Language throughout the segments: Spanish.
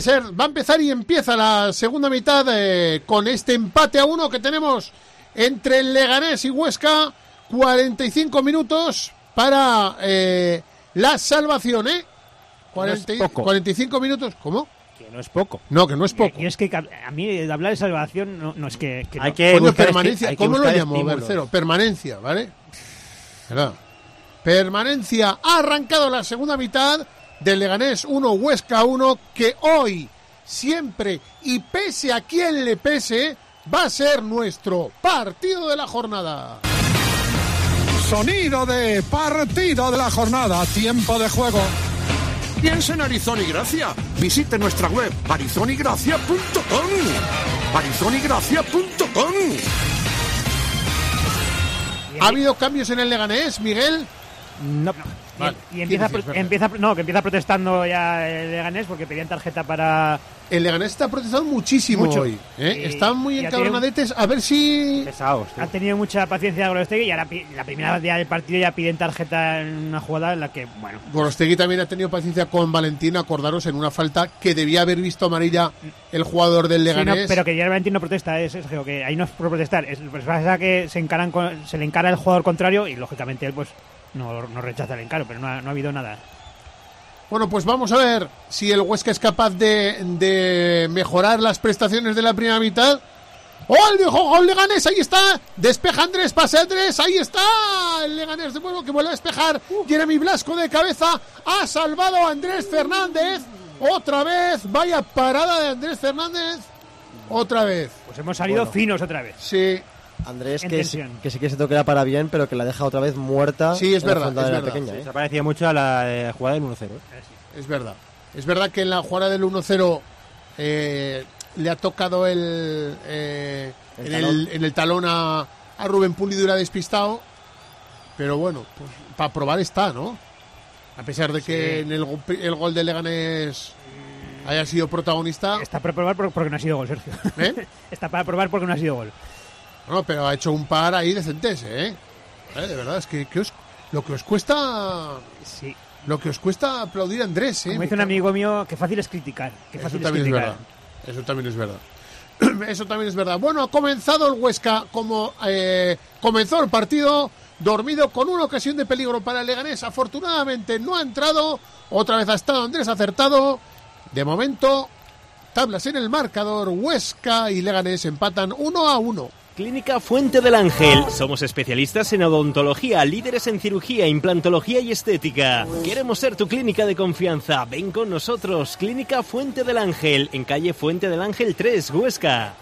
Va a empezar y empieza la segunda mitad con este empate a 1 que tenemos entre el Leganés y Huesca. 45 minutos para la salvación, ¿eh? 45 minutos, ¿cómo? Que no es poco. No, que no es poco. Y es que a mí hablar de salvación no es que hay que buscar permanencia, ¿cómo lo llamo, Bercero? Permanencia, ¿vale? ¿Verdad? Permanencia. Ha arrancado la segunda mitad del Leganés 1, Huesca 1, que hoy, siempre y pese a quien le pese, va a ser nuestro partido de la jornada. Sonido de partido de la jornada, tiempo de juego. Piensa en Arizona y Gracia. Visite nuestra web arizonigracia.com. arizonigracia.com. ¿Ha habido cambios en el Leganés, Miguel? No. Vale. Y empieza protestando ya el Leganés porque pedían tarjeta para... El Leganés está protestando muchísimo hoy. Están muy encabronadetes. A ver si... Pesados. Han tenido mucha paciencia Gorostegui y ahora la primera día del partido ya piden tarjeta en una jugada en la que, bueno... Gorostegui también ha tenido paciencia con Valentín, acordaros, en una falta que debía haber visto amarilla el jugador del Leganés. Sí, no, pero que ya Valentín no protesta, es que ahí no es por protestar. Pues pasa que se le encara el jugador contrario y, lógicamente, él pues no rechaza el encaro, pero no ha habido nada. Bueno, pues vamos a ver si el Huesca es capaz de mejorar las prestaciones de la primera mitad. ¡Oh, el Leganés! Ahí está. Despeja Andrés, pase Andrés. Ahí está el Leganés de nuevo que vuelve a despejar. Jeremy Blasco de cabeza. Ha salvado a Andrés Fernández. Otra vez. Vaya parada de Andrés Fernández. Otra vez. Pues hemos salido finos otra vez. Sí. Andrés, que sí que se toque la para bien, pero que la deja otra vez muerta. Sí, es verdad. Pequeña, Se parecía mucho a la jugada del 1-0. Es verdad. Es verdad que en la jugada del 1-0 le ha tocado en el talón a Rubén Pulido y la ha despistado. Pero bueno, pues para probar está, ¿no? A pesar de que en el gol de Leganés haya sido protagonista. Está para probar porque no ha sido gol, Sergio. Está para probar porque no ha sido gol. No, pero ha hecho un par ahí decentes, ¿eh? De verdad, es que lo que os cuesta... Sí. Lo que os cuesta aplaudir a Andrés, ¿eh? Como dice un amigo mío, que fácil es criticar. Eso también es verdad. Eso también es verdad. Bueno, ha comenzado el Huesca como comenzó el partido, dormido con una ocasión de peligro para el Leganés. Afortunadamente no ha entrado. Otra vez ha estado Andrés acertado. De momento, tablas en el marcador. Huesca y Leganés empatan 1-1. Clínica Fuente del Ángel. Somos especialistas en odontología, líderes en cirugía, implantología y estética. Queremos ser tu clínica de confianza. Ven con nosotros. Clínica Fuente del Ángel, en calle Fuente del Ángel 3, Huesca.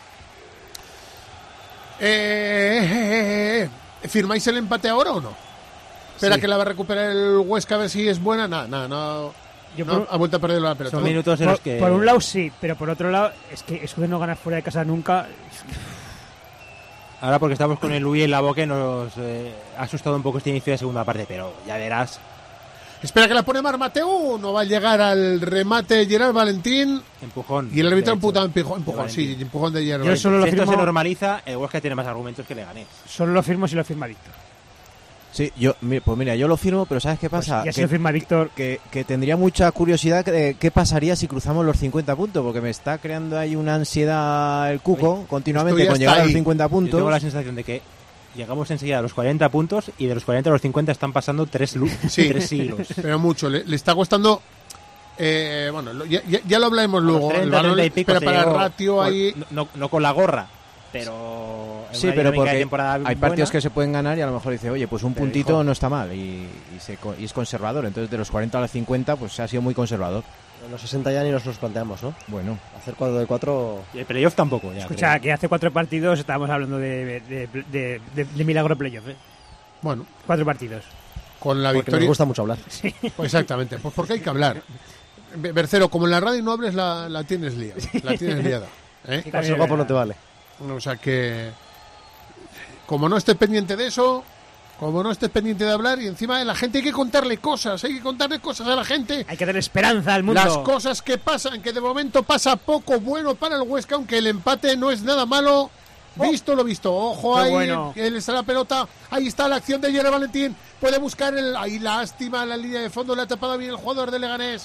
¿Firmáis el empate ahora o no? Espera que la va a recuperar el Huesca a ver si es buena. No, ha vuelto a perder la pelota. Son minutos en los que... Por un lado sí, pero por otro lado es que eso de no ganar fuera de casa nunca... Ahora porque estamos con el Luis en la boca nos ha asustado un poco este inicio de segunda parte, pero ya verás. Espera que la pone Marc Mateu, no va a llegar al remate Gerard Valentín. Empujón. Y el árbitro empujón, sí, empujón de Gerard. Yo solo lo firmo. Si esto se normaliza, el Huesca tiene más argumentos que Leganés. Solo lo firmo si lo firma Víctor. Sí, yo lo firmo, pero ¿sabes qué pasa? Pues ya se firma Víctor. Que tendría mucha curiosidad de qué pasaría si cruzamos los 50 puntos, porque me está creando ahí una ansiedad el Cuco continuamente con llegar a los 50 puntos. Yo tengo la sensación de que llegamos enseguida a los 40 puntos y de los 40 a los 50 están pasando 3 siglos. Pero mucho, le está costando... bueno, ya lo hablaremos luego. 30, 30 y pico, pero para el ratio ahí... No con la gorra, pero... Sí, pero porque hay partidos que se pueden ganar y a lo mejor dice, oye, pues un puntito no está mal y es conservador. Entonces de los 40 a los 50 pues se ha sido muy conservador. En los 60 ya ni nos los planteamos, ¿no? Bueno. Hacer 4 de 4... Y el playoff tampoco. Ya, escucha, que hace 4 partidos estábamos hablando de milagro playoff, ¿eh? Bueno. 4 partidos. Con la victoria... Nos gusta mucho hablar. Sí. Pues exactamente, pues porque hay que hablar. Bercero, como en la radio no hables, la tienes liada. La tienes liada. Para ser guapo no te vale. O sea que... Como no estés pendiente de eso, como no estés pendiente de hablar, y encima de la gente hay que contarle cosas a la gente. Hay que dar esperanza al mundo. Las cosas que pasan, que de momento pasa poco bueno para el Huesca, aunque el empate no es nada malo. Visto lo visto, ojo ahí, bueno. Él está la pelota, ahí está la acción de Gerard Valentín, puede buscar ahí lástima, la línea de fondo le ha tapado bien el jugador de Leganés.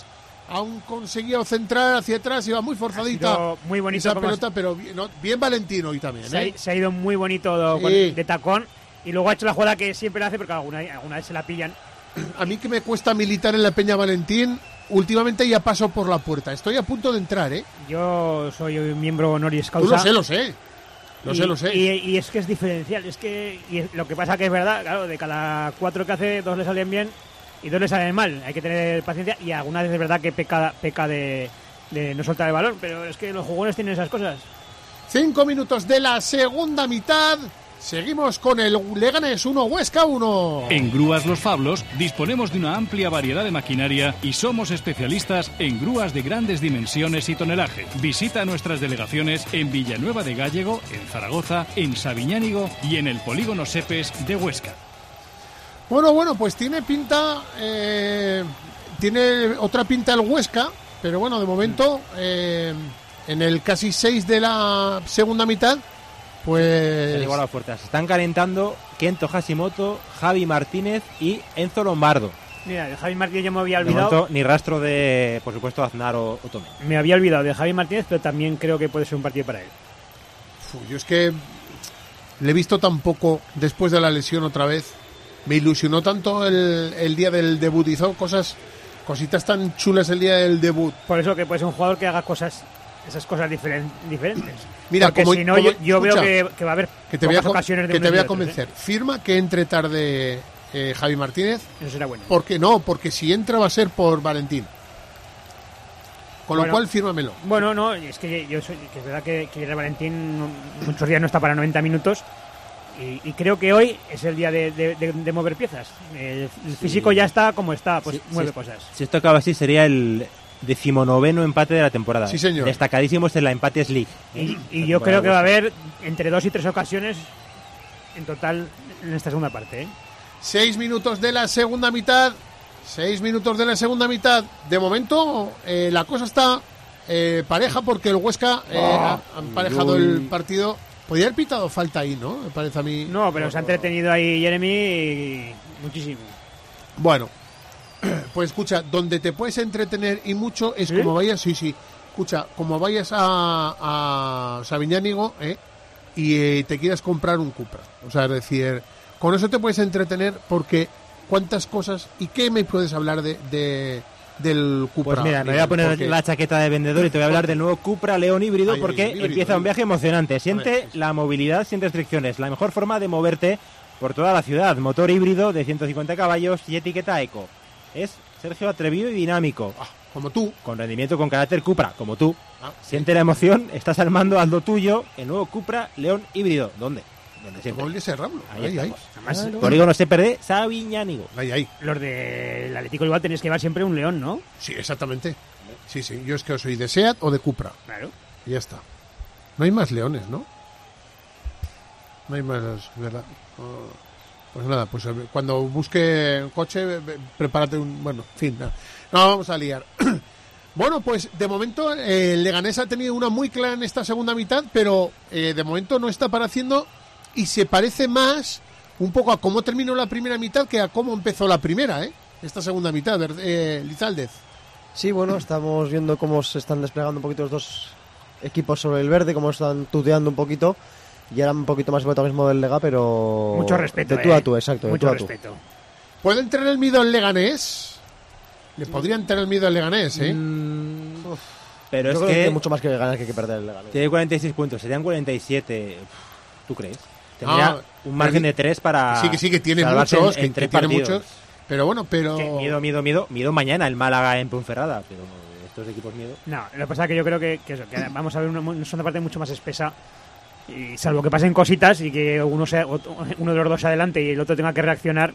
aún conseguido centrar hacia atrás, iba muy forzadita. Muy bonito esa pelota, pero bien Valentino hoy también. Se ha ido muy bonito de tacón y luego ha hecho la jugada que siempre hace, porque alguna vez se la pillan. A mí que me cuesta militar en la Peña Valentín, últimamente ya paso por la puerta. Estoy a punto de entrar, ¿eh? Yo soy un miembro honoris causa. Tú lo sé. Lo sé. Y es que es diferencial. Lo que pasa que es verdad, claro, de cada 4 que hace, 2 le salen bien y 2 le salen mal. Hay que tener paciencia y algunas veces es verdad que peca de no soltar el balón, pero es que los jugones tienen esas cosas. 5 minutos de la segunda mitad. Seguimos con el Leganés 1, Huesca 1. En Grúas Los Fablos disponemos de una amplia variedad de maquinaria y somos especialistas en grúas de grandes dimensiones y tonelaje. Visita nuestras delegaciones en Villanueva de Gállego, en Zaragoza, en Sabiñánigo y en el Polígono Sepes de Huesca. Bueno, pues tiene pinta, tiene otra pinta el Huesca, pero bueno, de momento, en el casi 6 de la segunda mitad, pues... Igual a fuerza. Se están calentando Kento Hashimoto, Javi Martínez y Enzo Lombardo. Mira, de Javi Martínez yo me había olvidado. De momento, ni rastro de, por supuesto, Aznar o Tomé. Me había olvidado de Javi Martínez, pero también creo que puede ser un partido para él. Yo es que le he visto tan poco después de la lesión otra vez. Me ilusionó tanto el día del debut. Hizo cositas tan chulas el día del debut. Por eso que puede ser un jugador que haga esas cosas diferentes. Mira, porque si no, yo veo que va a haber pocas ocasiones de que te voy a convencer. Firma que entre tarde Javi Martínez. Eso será bueno. Porque si entra va a ser por Valentín. Con lo cual, fírmamelo. Bueno, no, es que que es verdad que Valentín muchos días no está para 90 minutos. Y creo que hoy es el día de mover piezas. El físico ya está como está, pues mueve cosas. Si esto acaba así, sería el 19º empate de la temporada. Sí, señor. Destacadísimos en la Empates League. Y yo creo que va a haber entre 2 y 3 ocasiones en total en esta segunda parte. 6 minutos de la segunda mitad. 6 minutos de la segunda mitad. De momento, la cosa está pareja porque el Huesca ha emparejado el partido. Podría haber pitado falta ahí, ¿no? Me parece a mí. No, pero se ha entretenido ahí Jeremy muchísimo. Bueno, pues escucha, donde te puedes entretener y mucho es como vayas, escucha, como vayas a Sabiñánigo y te quieras comprar un Cupra. O sea, es decir, con eso te puedes entretener porque cuántas cosas y qué me puedes hablar del Cupra. Pues mira, me voy a poner la chaqueta de vendedor y te voy a hablar del nuevo Cupra León híbrido porque empieza un viaje emocionante. Siente la movilidad sin restricciones, la mejor forma de moverte por toda la ciudad. Motor híbrido de 150 caballos y etiqueta eco. Es Sergio atrevido y dinámico. Como tú. Con rendimiento con carácter Cupra, como tú. Siente la emoción, estás al mando, haz lo tuyo. El nuevo Cupra León híbrido. ¿Dónde? Ahí. Además, polígono se pierde Sabiñánigo. Ahí. Los del Atlético igual tenéis que llevar siempre un León, ¿no? Sí, exactamente. Sí. Yo es que soy de SEAT o de Cupra. Claro. Y ya está. No hay más Leones, ¿no? No hay más, ¿verdad? Pues nada, pues cuando busque coche, prepárate un... Bueno, en fin, no vamos a liar. Bueno, pues de momento el Leganés ha tenido una muy clara en esta segunda mitad, pero de momento no está apareciendo y se parece más un poco a cómo terminó la primera mitad que a cómo empezó la primera, esta segunda mitad, Lizaldez. Sí, bueno, estamos viendo cómo se están desplegando un poquito los dos equipos sobre el verde, cómo están tuteando un poquito. Y era un poquito más protagonismo del Lega, pero... Mucho respeto, de tú a tú, exacto. Mucho de tú respeto. A tú. ¿Puede entrar el miedo al Leganés? Le podría entrar el miedo al Leganés, Pero yo es creo que mucho más que ganar que perder el Leganés. Tiene 46 puntos, serían 47. ¿Tú crees? Tendría un margen de 3 para... Sí, que tiene muchos, que tiene muchos. Pero bueno, Miedo mañana el Málaga en Ponferrada, pero estos equipos miedo. No, lo que pasa es que yo creo que vamos a ver una segunda parte mucho más espesa. Y salvo que pasen cositas y que uno de los dos adelante y el otro tenga que reaccionar,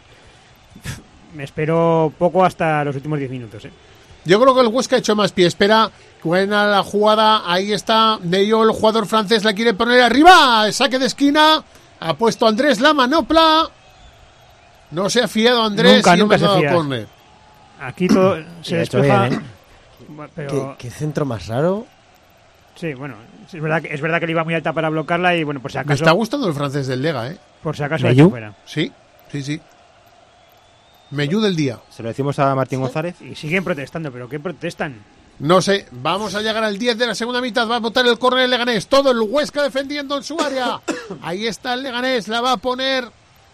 me espero poco hasta los últimos 10 minutos. Yo creo que el Huesca ha hecho más pie. Espera, buena la jugada. Ahí está Neyo, el jugador francés, la quiere poner arriba. Saque de esquina. Ha puesto Andrés la manopla. No se ha fiado Andrés. Nunca se fía. Aquí todo se despeja. Bien, pero... ¿Qué centro más raro? Sí, bueno, es verdad que le iba muy alta para bloquearla y bueno, por si acaso... Me está gustando el francés del Lega, Por si acaso ha hecho fuera. Sí. Mellú del día. Se lo decimos a Martín González. Y siguen protestando, ¿pero qué protestan? No sé, vamos a llegar al 10 de la segunda mitad, va a botar el córner el Leganés, todo el Huesca defendiendo en su área. Ahí está el Leganés, la va a poner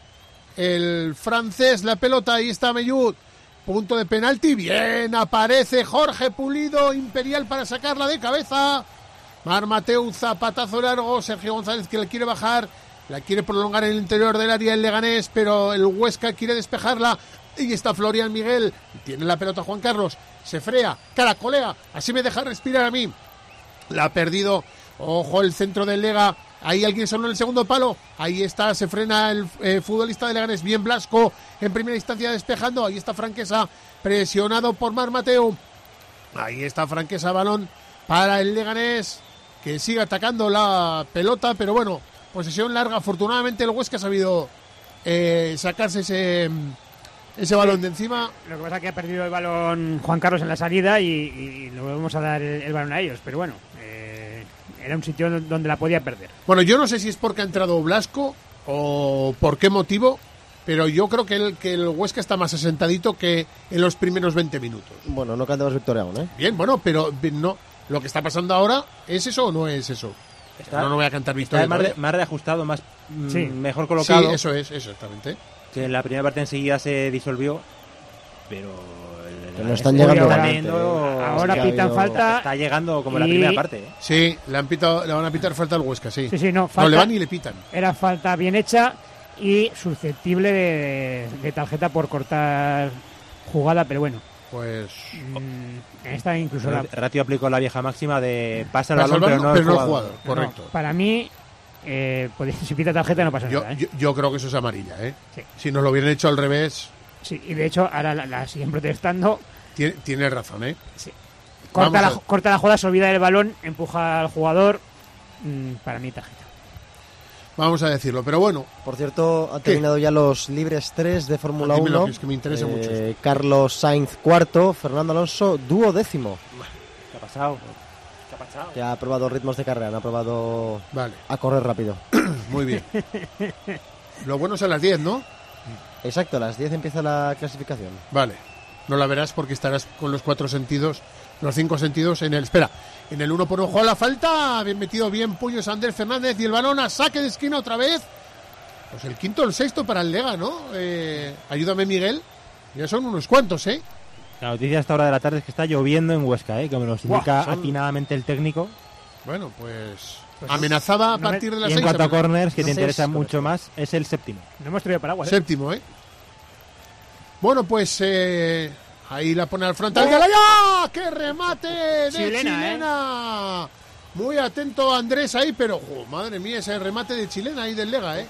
el francés, la pelota, ahí está Mellú. Punto de penalti, bien, aparece Jorge Pulido, Imperial para sacarla de cabeza. Mar Mateu, zapatazo largo, Sergio González que le quiere bajar, la quiere prolongar en el interior del área el Leganés, pero el Huesca quiere despejarla. Y está Florian Miguel, tiene la pelota Juan Carlos, se frea, caracolea, así me deja respirar a mí. La ha perdido, ojo el centro del Lega, ahí alguien sonó en el segundo palo, ahí está, se frena el futbolista de Leganés, bien Blasco, en primera instancia despejando, ahí está Franquesa, presionado por Mar Mateu, ahí está Franquesa, balón para el Leganés, que sigue atacando la pelota, pero bueno, posesión larga, afortunadamente el Huesca ha sabido sacarse ese balón de encima. Lo que pasa es que ha perdido el balón Juan Carlos en la salida y le vamos a dar el balón a ellos, pero bueno, era un sitio donde la podía perder. Bueno, yo no sé si es porque ha entrado Blasco o por qué motivo, pero yo creo que el Huesca está más asentadito que en los primeros 20 minutos. Bueno, no cantamos victoria aún, ¿eh? Bien, bueno, pero no, lo que está pasando ahora, ¿es eso o no es eso? No voy a cantar victoria. Más reajustado, mejor colocado. Sí, eso es, exactamente. Que en la primera parte enseguida se disolvió, pero no están llegando. Ahora pitan falta. Está llegando como la primera parte. ¿eh? Sí, le van a pitar falta al Huesca, sí. Sí, no, falta, no le van y le pitan. Era falta bien hecha y susceptible de tarjeta por cortar jugada, pero bueno. Pues esta incluso Ratio aplicó la vieja máxima de pasa el balón, pero no el jugador. Correcto. No, para mí, si pita tarjeta no pasa nada. Yo creo que eso es amarilla, ¿eh? Sí. Si nos lo hubieran hecho al revés. Sí, y de hecho ahora la siguen protestando. Tiene razón, ¿eh? Sí. Corta la jugada, se olvida del balón, empuja al jugador. Para mí tarjeta. Vamos a decirlo, pero bueno. Por cierto, ha terminado ya los libres 3 de Fórmula 1. Es que me interesa mucho. Carlos Sainz cuarto, Fernando Alonso 12º. ¿Qué ha pasado? Que ha probado ritmos de carrera, no ha probado a correr rápido. Muy bien. Lo bueno es a las 10, ¿no? Exacto, a las 10 empieza la clasificación. Vale. No la verás porque estarás con los 4 sentidos, los 5 sentidos en el... Espera, en el 1 por 1 la falta, bien metido, bien Puyo Ander Fernández y el balón a saque de esquina otra vez. Pues el quinto o el sexto para el Lega, ¿no? Ayúdame, Miguel. Ya son unos cuantos, ¿eh? La noticia a esta hora de la tarde es que está lloviendo en Huesca, que me lo indica atinadamente el técnico. Bueno, pues amenazaba a partir de las 6. Y en cuanto a corners, que te interesan mucho más, es el séptimo. No hemos traído paraguas. Séptimo, ¿eh? Bueno, pues ahí la pone al frontal. ¡Ya! ¡Qué remate de Chilena! Muy atento Andrés ahí, pero madre mía, ese remate de Chilena ahí del Lega, ¿eh?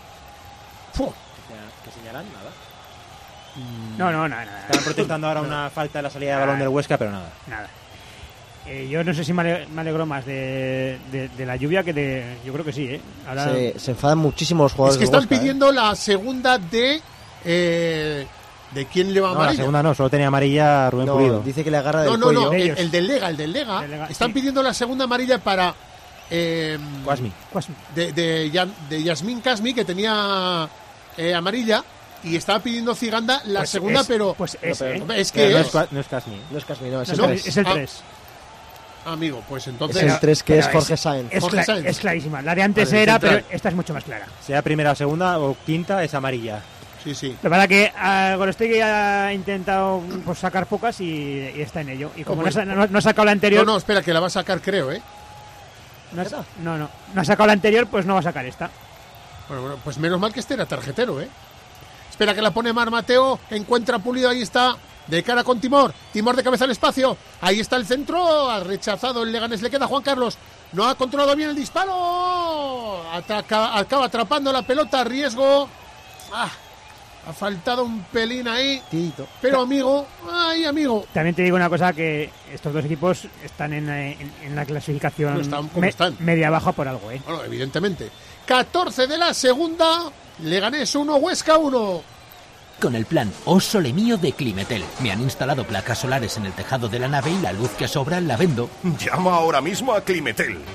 ¿Qué señalan? Nada. No, nada. Estaban protestando ahora una falta de la salida de balón del Huesca, pero nada. Nada. Yo no sé si me alegro más de la lluvia que de... Yo creo que sí, ¿eh? Ahora... Se enfadan muchísimo los jugadores. Es que están pidiendo la segunda de quién le va a amarilla. La segunda no, solo tenía amarilla Rubén Pulido. Dice que le agarra del cuello. No, el del Lega. Están pidiendo la segunda amarilla para... Kasmi. De Yasmín Kasmi, que tenía amarilla, y estaba pidiendo Ciganda la segunda, pero... Pues es que no es Kasmi. No es Kasmi, no, es el 3. Amigo, pues entonces... Es el 3 que es Jorge Sainz. Es clarísima. La de antes era, pero esta es mucho más clara. Sea primera, segunda o quinta, es amarilla. Sí. La verdad que Gorostegui ha intentado sacar pocas y está en ello. Y como no ha sacado la anterior... No, espera, que la va a sacar, creo, ¿eh? No ha sacado la anterior, pues no va a sacar esta. Bueno, pues menos mal que este era tarjetero, ¿eh? Espera que la pone Mar Mateo, encuentra Pulido, ahí está, de cara con Timor de cabeza al espacio, ahí está el centro, ha rechazado el Leganés, le queda Juan Carlos, no ha controlado bien el disparo, acaba atrapando la pelota, riesgo, ha faltado un pelín ahí, pero amigo. También te digo una cosa, que estos dos equipos están en la clasificación están. media-baja por algo, ¿eh? Bueno, evidentemente. 14 de la segunda, Leganés 1, Huesca 1. Con el plan Oh Sole Mío de Climetel. Me han instalado placas solares en el tejado de la nave y la luz que sobra la vendo. Llama ahora mismo a Climetel.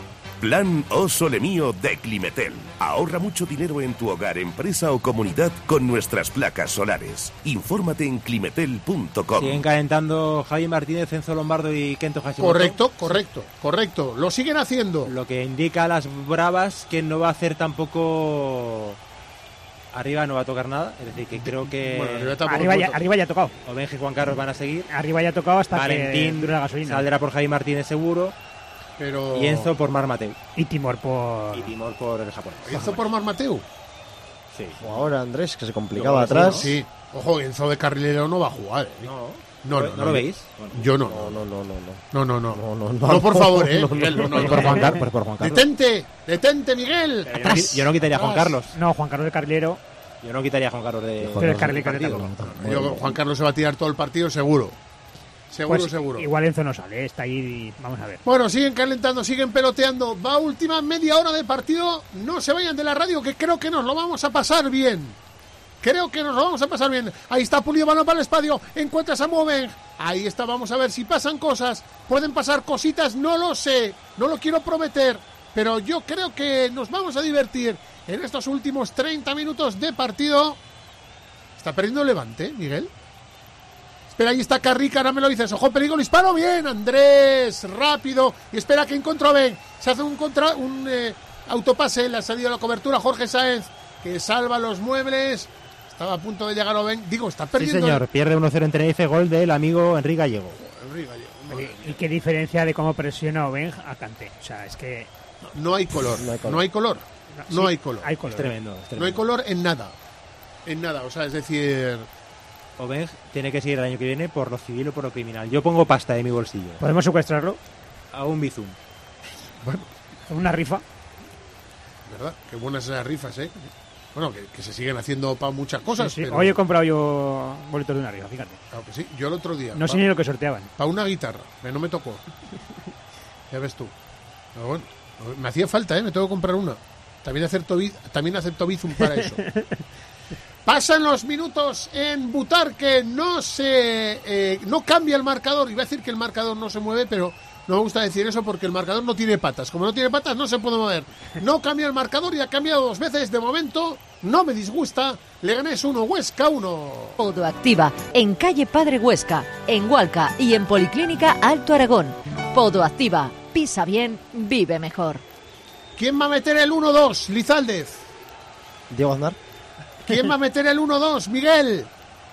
Plan O Sole Mío de Climetel. Ahorra mucho dinero en tu hogar, empresa o comunidad con nuestras placas solares. Infórmate en climetel.com. Siguen calentando Javi Martínez, Enzo Lombardo y Kento Hashimoto. Correcto. Lo siguen haciendo. Lo que indica a las bravas que no va a hacer tampoco... Arriba no va a tocar nada, es decir, que creo que... Bueno, arriba ya ha tocado. Obenje y Juan Carlos van a seguir. Arriba ya ha tocado hasta Valentín que dure la gasolina. Saldrá por Javi Martínez seguro. Pero... Y Enzo por Mar Mateu. Y Timor por el japonés. ¿Enzo por Mar Mateu? Sí. O ahora Andrés, que se complicaba atrás. Sí. Ojo, Enzo de carrilero no va a jugar. ¿No lo veis? Yo no. No, por favor, Miguel, por Juan Carlos. Detente, Miguel. Yo no quitaría a Juan Carlos. No, Juan Carlos de carrilero. Yo no quitaría a Juan Carlos de... Pero el carrilero. Juan Carlos se va a tirar todo el partido seguro. Seguro. Igual Enzo no sale, está ahí y vamos a ver. Bueno, siguen calentando, siguen peloteando. Va última media hora de partido. No se vayan de la radio, que creo que nos lo vamos a pasar bien. Ahí está Pulido, balón para el espacio. Encuentra a Samu Obeng. Ahí está, vamos a ver si pasan cosas. Pueden pasar cositas, no lo sé. No lo quiero prometer. Pero yo creo que nos vamos a divertir en estos últimos 30 minutos de partido. Está perdiendo Levante, Miguel. Espera, ahí está Carrica, ahora me lo dices. Ojo, peligro, disparo, bien, Andrés, rápido. Y espera que encontró a Ben. Se hace un autopase, le ha salido la cobertura Jorge Sáenz, que salva los muebles. Estaba a punto de llegar a Ben. Digo, está perdiendo. Sí, señor, pierde 1-0 en Tenerife, gol del amigo Enrique Gallego. ¿Y qué diferencia de cómo presiona Obeng a Kanté? O sea, es que... No hay color. Es tremendo. No hay color en nada. O sea, es decir... Obeng tiene que seguir el año que viene por lo civil o por lo criminal. Yo pongo pasta de mi bolsillo. ¿Podemos secuestrarlo? A un bizum. Bueno. ¿Una rifa? ¿Verdad? Qué buenas esas rifas, ¿eh? Bueno, que se siguen haciendo para muchas cosas. Sí. Pero... Hoy he comprado yo boletos de una rifa, fíjate. Claro que sí. Yo el otro día... No sé ni lo que sorteaban. Para una guitarra, pero no me tocó. Ya ves tú. Pero bueno, me hacía falta, ¿eh? Me tengo que comprar una. También acepto bizum para eso. Pasan los minutos en Butarque, no cambia el marcador. Iba a decir que el marcador no se mueve, pero no me gusta decir eso porque el marcador no tiene patas. Como no tiene patas, no se puede mover. No cambia el marcador y ha cambiado 2 veces. De momento, no me disgusta. Leganés 1, Huesca 1. Podoactiva, en calle Padre Huesca, en Hualca y en Policlínica Alto Aragón. Podoactiva, pisa bien, vive mejor. ¿Quién va a meter el 1-2? Lizaldez. Diego Aznar. ¿Quién va a meter el 1-2? Miguel.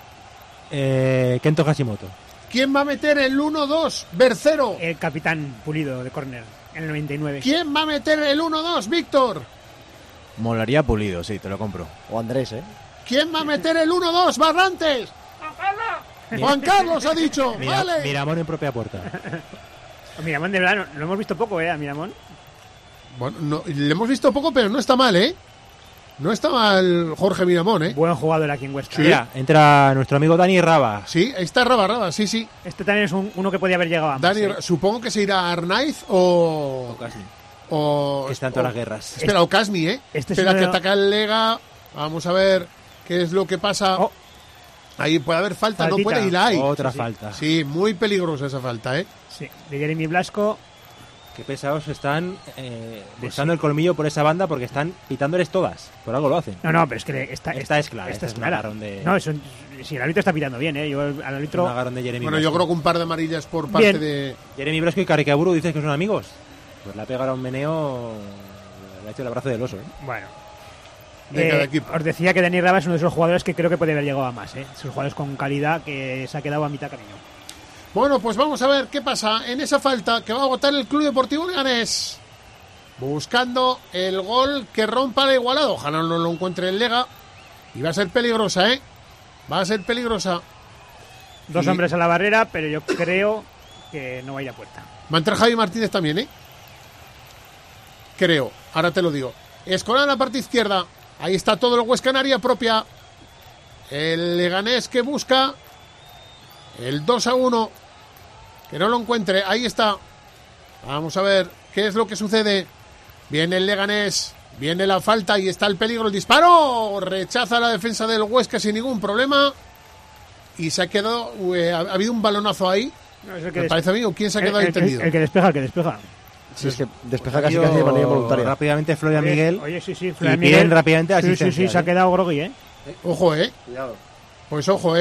Kento Hashimoto. ¿Quién va a meter el 1-2? Bercero. El capitán Pulido de córner, en el 99. ¿Quién va a meter el 1-2? Víctor. Molaría Pulido, sí, te lo compro. O Andrés, ¿eh? ¿Quién va a meter el 1-2? Barrantes. Juan Carlos ha dicho. Vale. Miramón en propia puerta. Miramón de verdad, lo hemos visto poco, a Miramón. Bueno, no, le hemos visto poco, pero no está mal, ¿eh? No está mal Jorge Miramón, ¿eh? Buen jugador aquí en Huesca. Sí. Mira, entra nuestro amigo Dani Raba. Sí, ahí está Raba, sí. Este también es uno que podía haber llegado a más. Dani, supongo que se irá a Arnaiz o Casmi. Que está en todas las guerras. Espera, o Casmi, ¿eh? Espera que ataca el Lega. Vamos a ver qué es lo que pasa. Ahí puede haber falta, Faltita. No puede ir ahí. Otra falta. Sí, muy peligrosa esa falta, ¿eh? Sí, de Jeremy Blasco. Qué pesados están buscando el colmillo por esa banda porque están pitándoles todas. Por algo lo hacen. No, pero es que esta es clara. Esta es un agarrón de... No, si el árbitro está pitando bien, ¿eh? Yo al árbitro... Un agarrón de Jeremy Bueno, Blasco. yo creo que un par de amarillas por parte de... Jeremy Blasco y Caricaburu dices que son amigos. Pues le ha pegado un meneo... Le ha hecho el abrazo del oso, ¿eh? Bueno. De cada equipo. Os decía que Dani Raba es uno de esos jugadores que creo que puede haber llegado a más, ¿eh? Esos jugadores con calidad que se ha quedado a mitad camino. Bueno, pues vamos a ver qué pasa en esa falta que va a botar el Club Deportivo Leganés. Buscando el gol que rompa la igualada. Ojalá no lo encuentre el Lega. Y va a ser peligrosa, ¿eh? Va a ser peligrosa. Dos hombres a la barrera, pero yo creo que no va a ir a puerta. Va a entrar Javi Martínez también, ¿eh? Creo. Ahora te lo digo. Escolar en la parte izquierda. Ahí está todo el Huesca en área propia. El Leganés que busca el 2-1. Que no lo encuentre. Ahí está. Vamos a ver qué es lo que sucede. Viene el Leganés. Viene la falta y está el peligro. El disparo. Rechaza la defensa del Huesca sin ningún problema. Y se ha quedado... ha habido un balonazo ahí. No, es me parece a mí. ¿O quién se ha quedado ahí tendido? El que despeja. Sí, es que despeja casi de manera voluntaria. Rápidamente Florian Miguel. Oye, sí, Florian Miguel. Rápidamente asistencia. Sí, se ha quedado groggy, Ojo, Cuidado. Pues ojo,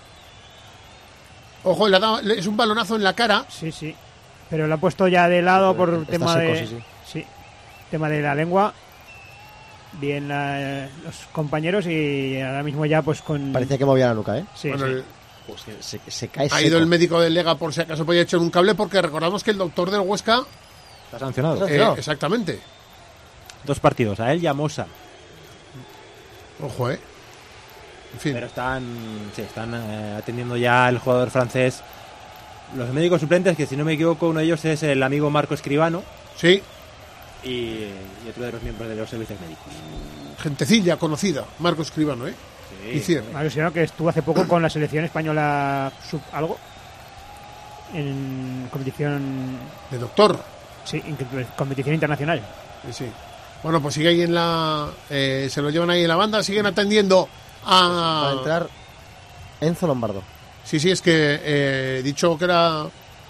Ojo, le ha dado, es un balonazo en la cara. Sí. Pero lo ha puesto ya de lado por tema seco, de... Sí. Tema de la lengua. Bien los compañeros y ahora mismo ya pues con... Parecía que movía la nuca, Sí, bueno, pues se cae seco. Ha ido el médico del Lega por si acaso podía echar un cable, porque recordamos que el doctor del Huesca... Está sancionado. Exactamente. 2 partidos, a él y a Mosa. Ojo, En fin. Pero están atendiendo ya el jugador francés. Los médicos suplentes, que si no me equivoco, uno de ellos es el amigo Marco Escribano. Sí. Y otro de los miembros de los servicios médicos. Gentecilla conocida, Marco Escribano, Sí. Marco Escribano, que estuvo hace poco con la selección española sub-algo. En competición... ¿De doctor? Sí, en competición internacional. Sí. Bueno, pues sigue ahí en la... se lo llevan ahí en la banda, siguen atendiendo a... Va a entrar Enzo Lombardo. Sí, es que he dicho que era...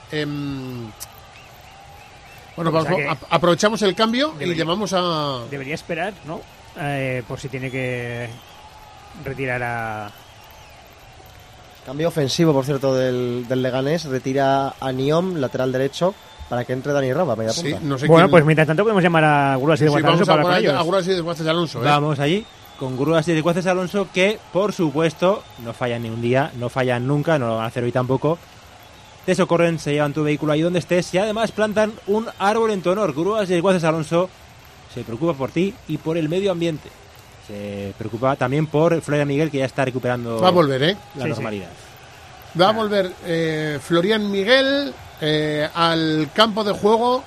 bueno, o sea que aprovechamos el cambio y llamamos a... Debería esperar, ¿no? Por si tiene que retirar a... Cambio ofensivo, por cierto, del Leganés. Retira a Niom, lateral derecho, para que entre Dani Raba, media punta. Sí, no sé bueno, pues mientras tanto podemos llamar a Grúas y Desguaces Alonso para hablar con ellos. A Grúas y Desguaces Alonso. Vamos allí con Grúas y Desguaces Alonso, que por supuesto no fallan ni un día, no fallan nunca, no lo van a hacer hoy tampoco. Te socorren, se llevan tu vehículo ahí donde estés y además plantan un árbol en tu honor. Grúas y Desguaces Alonso se preocupa por ti y por el medio ambiente. Se preocupa también por Florian Miguel, que ya está recuperando va a volver, la normalidad. Va a volver Florian Miguel al campo de juego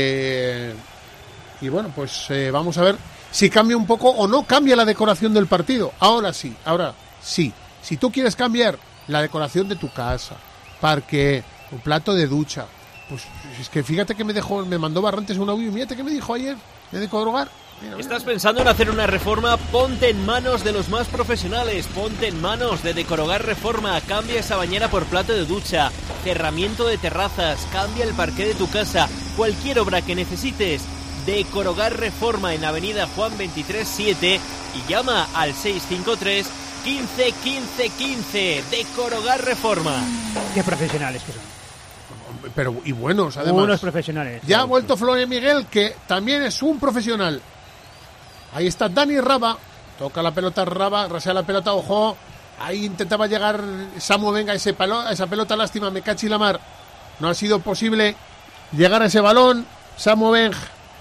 y bueno, pues vamos a ver si cambia un poco o no cambia la decoración del partido. Ahora sí. Si tú quieres cambiar la decoración de tu casa, parque, un plato de ducha, pues es que fíjate que me mandó Barrantes un audio y mírate que me dijo ayer, me de drogar. ¿Estás pensando en hacer una reforma? Ponte en manos de los más profesionales. Ponte en manos de Decorogar Reforma. Cambia esa bañera por plato de ducha, cerramiento de terrazas, cambia el parqué de tu casa, cualquier obra que necesites. Decorogar Reforma en Avenida Juan 23-7 y llama al 653 15 15 15. Decorogar Reforma. Qué profesionales que son. Pero y buenos, además. Unos profesionales. Ya ha vuelto Florian Miguel, que también es un profesional. Ahí está Dani Raba. Toca la pelota Raba, rasea la pelota, ojo. Ahí intentaba llegar Samu Venga a esa pelota, lástima, me cachi la mar. No ha sido posible llegar a ese balón. Samu Venga.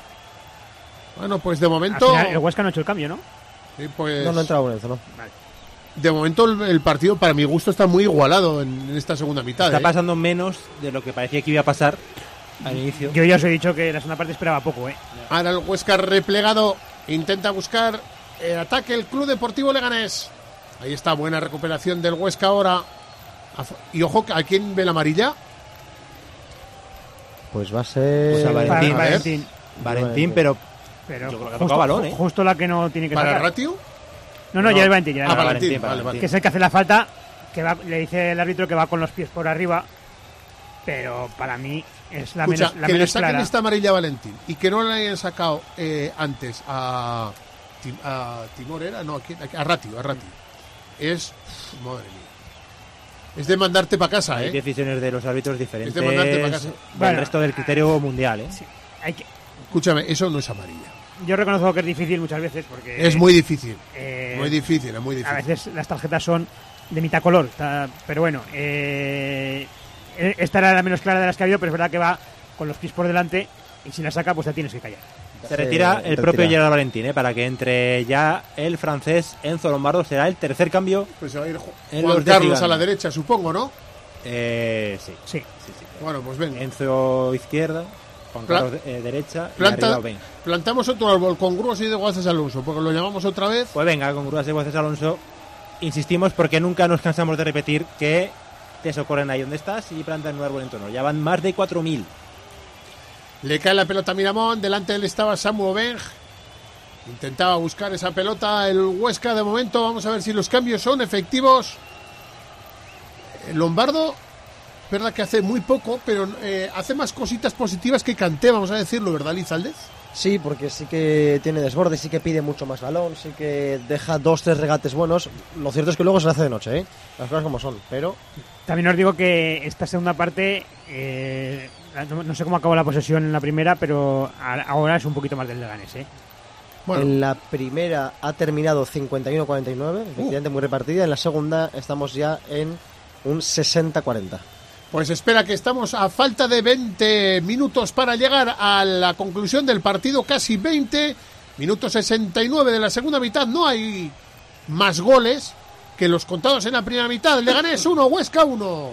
Bueno, pues de momento... Al final, el Huesca no ha hecho el cambio, ¿no? Sí, pues... No ha entrado en eso, ¿no? Vale. De momento el partido, para mi gusto, está muy igualado en esta segunda mitad. Está pasando menos de lo que parecía que iba a pasar al inicio. Yo ya os he dicho que la segunda parte esperaba poco, Ahora el Huesca replegado intenta buscar el ataque el Club Deportivo Leganés. Ahí está, buena recuperación del Huesca ahora. Y ojo, ¿a quién ve la amarilla? Pues va a ser... Pues a Valentín, pero yo creo que ha tocado balón, justo la que no tiene que ¿Para sacar. Ratio? No, ya es Valentín. Valentín. Vale. Que es el que hace la falta, que va, le dice el árbitro que va con los pies por arriba, pero para mí es la menos clara. Que le saquen esta amarilla a Valentín y que no le hayan sacado antes a Timor, ¿era? No, a Ratio. Es... madre mía. Es de mandarte para casa, Hay decisiones de los árbitros diferentes. Es de mandarte para casa. El resto del criterio mundial, Sí, escúchame, eso no es amarilla. Yo reconozco que es difícil muchas veces porque... Es muy difícil. Es muy difícil. A veces las tarjetas son de mitad color, pero bueno, esta era la menos clara de las que ha habido, pero es verdad que va con los pies por delante y si la saca pues te tienes que callar. Se retira el propio Gerard Valentín, para que entre ya el francés Enzo Lombardo. Será el tercer cambio. Pues se va a ir Juan Carlos a la derecha, supongo, ¿no? Sí. Bueno, pues venga. Enzo izquierda, Juan Carlos derecha plantamos otro árbol con Grúas y Desguaces Alonso, porque lo llamamos otra vez. Pues venga, con Grúas y Desguaces Alonso. Insistimos porque nunca nos cansamos de repetir que te socorren ahí donde estás y plantan un árbol en tono. Ya van más de 4.000. Le cae la pelota a Miramón, delante de él estaba Samu Beng. Intentaba buscar esa pelota el Huesca de momento. Vamos a ver si los cambios son efectivos. Lombardo verdad que hace muy poco, pero hace más cositas positivas que Kanté, vamos a decirlo, ¿verdad, Lizalde? Sí, porque sí que tiene desborde, sí que pide mucho más balón, sí que deja 2-3 regates buenos. Lo cierto es que luego se le hace de noche, ¿eh? Las cosas como son, pero... También os digo que esta segunda parte, no sé cómo acabó la posesión en la primera, pero ahora es un poquito más del Leganés, ¿eh? Bueno. En la primera ha terminado 51-49, efectivamente muy repartida. En la segunda estamos ya en un 60-40. Pues espera, que estamos a falta de 20 minutos para llegar a la conclusión del partido, casi 20, minuto 69 de la segunda mitad. No hay más goles que los contados en la primera mitad. Leganés 1, Huesca 1.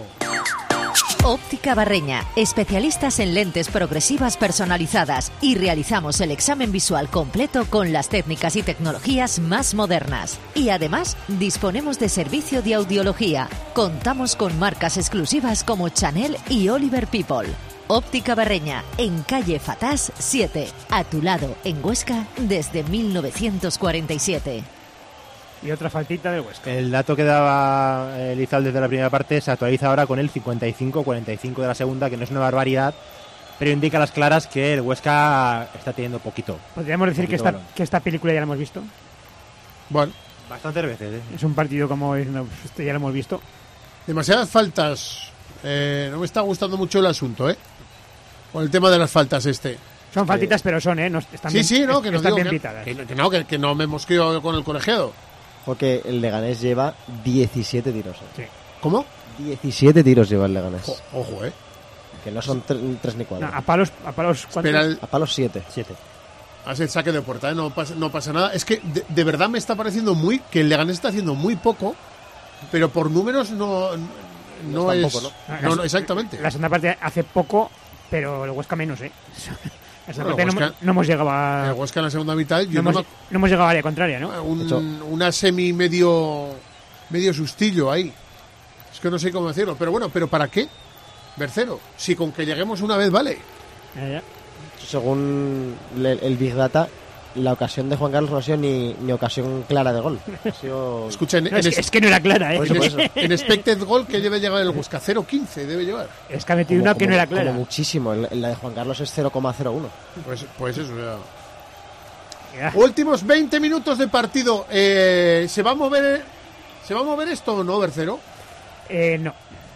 Óptica Barreña, especialistas en lentes progresivas personalizadas, y realizamos el examen visual completo con las técnicas y tecnologías más modernas. Y además, disponemos de servicio de audiología. Contamos con marcas exclusivas como Chanel y Oliver People. Óptica Barreña, en calle Fatás 7, a tu lado, en Huesca, desde 1947. Y otra faltita del Huesca. El dato que daba Lizalde desde la primera parte se actualiza ahora con el 55-45 de la segunda, que no es una barbaridad, pero indica a las claras que el Huesca está teniendo poquito. ¿Podríamos decir que esta película ya la hemos visto? Bueno. Bastantes veces, ¿eh? Es un partido como ya lo hemos visto. Demasiadas faltas. No me está gustando mucho el asunto, ¿eh? Con el tema de las faltas Son faltitas, pero son, ¿eh? No, están bien, no, que no están digo bien pitadas. Que no me mosqueo con el colegiado. Porque el Leganés lleva 17 tiros. Sí. ¿Cómo? 17 tiros lleva el Leganés. Ojo, Que no son 3 ni 4. No, a palos ¿cuántos? A palos 7. Hace el saque de puerta, no pasa nada. Es que de verdad me está pareciendo que el Leganés está haciendo muy poco, pero por números no es... No, exactamente. La segunda parte hace poco, pero el Huesca menos, ¿eh? No hemos llegado a... El Huesca en la segunda mitad... No hemos llegado a área contraria, ¿no? Una medio sustillo ahí. Es que no sé cómo decirlo. Pero bueno, ¿pero para qué? Bercero, si con que lleguemos una vez vale. Según el Big Data, la ocasión de Juan Carlos no ha sido ni ocasión clara de gol. Escuchen, es que no era clara, ¿eh? Por eso. En expected goal, que debe llevar el Huesca, 0.15 debe llevar. Es que ha metido una que no era clara. Como muchísimo. La de Juan Carlos es 0,01. Pues eso, ya. Últimos 20 minutos de partido. ¿Se va a mover esto o no, Bercero? No.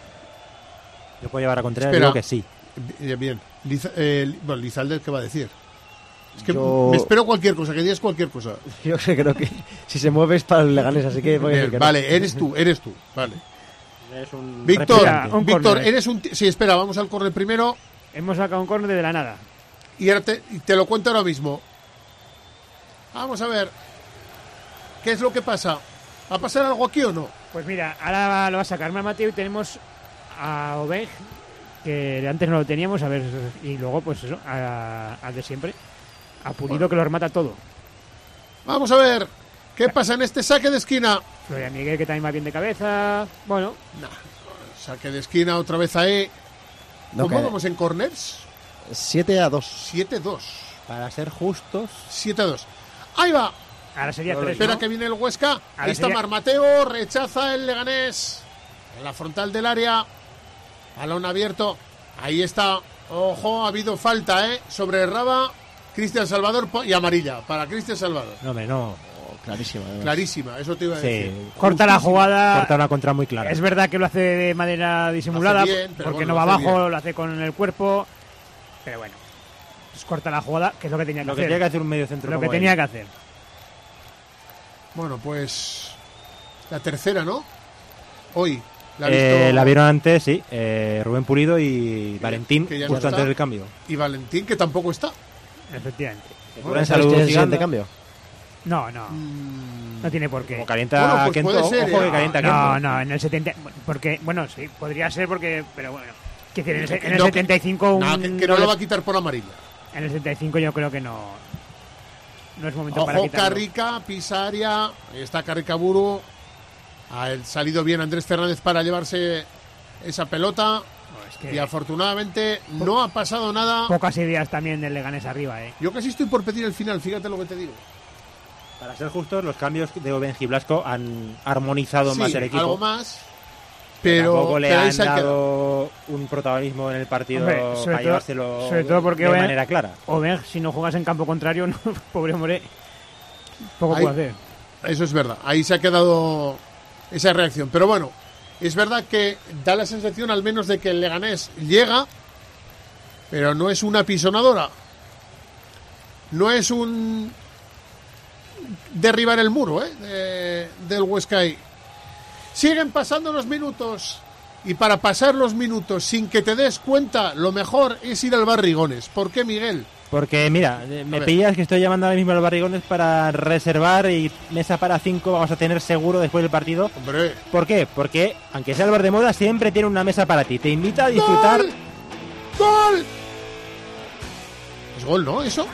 Yo puedo llevar a contraria, digo que sí. Bien. Lizalde, ¿qué va a decir? Es que me espero cualquier cosa, que digas cualquier cosa. Yo creo que si se mueve es para el Leganés, así que voy a decir que vale, eres tú, vale. Eres un Víctor, eres un... Sí, espera, vamos al córner primero. Hemos sacado un córner de la nada. Y te lo cuento ahora mismo. Vamos a ver. ¿Qué es lo que pasa? ¿Va a pasar algo aquí o no? Pues mira, ahora lo va a sacar Mateo y tenemos a Obeg, que antes no lo teníamos, a ver, y luego pues eso, al de siempre. A Pulido, que lo remata todo. Vamos a ver qué pasa en este saque de esquina. Florian Miguel, que también va bien de cabeza. Bueno. Saque de esquina otra vez ahí. ¿Cómo vamos en corners? 7-2. 7-2. Para ser justos. 7-2. Ahí va. Ahora sería 3. Espera que viene el Huesca. Ahí está Mar Mateo. Rechaza el Leganés. En la frontal del área. Balón abierto. Ahí está. Ojo, ha habido falta, sobre Raba. Cristian Salvador y amarilla para Cristian Salvador. No, hombre, no. Clarísima. Además. Clarísima, eso te iba a decir. Corta la jugada. Corta una contra muy clara. Es verdad que lo hace de manera disimulada, bien, porque no va abajo, lo hace con el cuerpo. Pero bueno, pues corta la jugada, que es lo que tenía que hacer. Lo que tenía que hacer un medio centro. Lo que tenía que hacer. Bueno, pues la tercera, ¿no? Hoy. La vieron antes, sí. Rubén Pulido y Valentín, justo antes del cambio. Y Valentín, que tampoco está. Efectivamente. ¿Sabes quién es el siguiente cambio? No. No tiene por qué. Como calienta pues Kento, ojo que calienta Kento. No, en el 70... Porque, bueno, sí, podría ser porque... Pero bueno, en el 75... Que no lo va a quitar por amarilla. En el 75 yo creo que no es momento para quitarlo. Ojo, Carrica, pisa área. Ahí está Carricaburu. Ha salido bien Andrés Fernández para llevarse esa pelota. Y afortunadamente no ha pasado nada. Pocas ideas también del Leganés arriba, Yo casi estoy por pedir el final, fíjate lo que te digo. Para ser justos, los cambios de Obenji y Blasco han armonizado más el equipo. Algo más. Pero tampoco le han dado un protagonismo en el partido. Hombre, para llevárselo sobre todo porque de manera clara. Oben, si no juegas en campo contrario, no, pobre hombre, poco puede hacer. Eso es verdad, ahí se ha quedado esa reacción. Pero bueno, es verdad que da la sensación al menos de que el Leganés llega, pero no es una pisonadora. No es un derribar el muro del Huesca ahí. Siguen pasando los minutos y para pasar los minutos sin que te des cuenta, lo mejor es ir al Barrigones. ¿Por qué, Miguel? Porque mira, me pillas que estoy llamando ahora mismo al Barrigones para reservar y mesa para 5 vamos a tener seguro después del partido. Hombre. ¿Por qué? Porque aunque sea el bar de moda siempre tiene una mesa para ti. Te invita a disfrutar. ¡Gol! ¿Es gol, no? ¿Eso?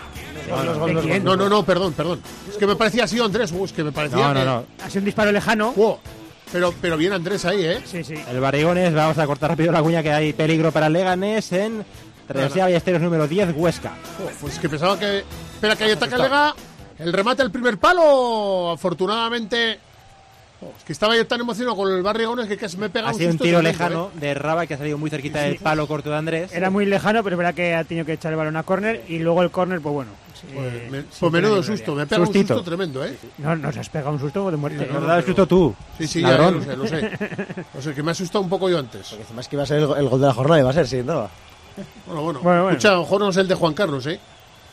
No, perdón. Es que me parecía así, Andrés. Es que me parecía. No. Ha sido un disparo lejano. Pero bien Andrés ahí, ¿eh? Sí. El Barrigones, vamos a cortar rápido la cuña que hay peligro para el Leganés en Travesía Ballesteros número 10, Huesca. Pues que pensaba que... Espera, que ahí ataca el Lega. El remate al primer palo. Afortunadamente... es que estaba yo tan emocionado con el Barrigones que casi me pega un susto. Ha sido un tiro lejano de Raba que ha salido muy cerquita del palo corto de Andrés. Era muy lejano, pero es verdad que ha tenido que echar el balón a córner y luego el córner, pues bueno. Pues menudo susto, me pega un susto tremendo, ¿eh? No, nos has pegado un susto de muerte. Nos has dado el susto tú. Sí, ya lo sé. O sea, que me ha asustado un poco yo antes. Porque encima es que iba a ser el gol de la jornada, iba a ser, sí, entraba. Bueno. Escucha, a lo mejor no es el de Juan Carlos, ¿eh?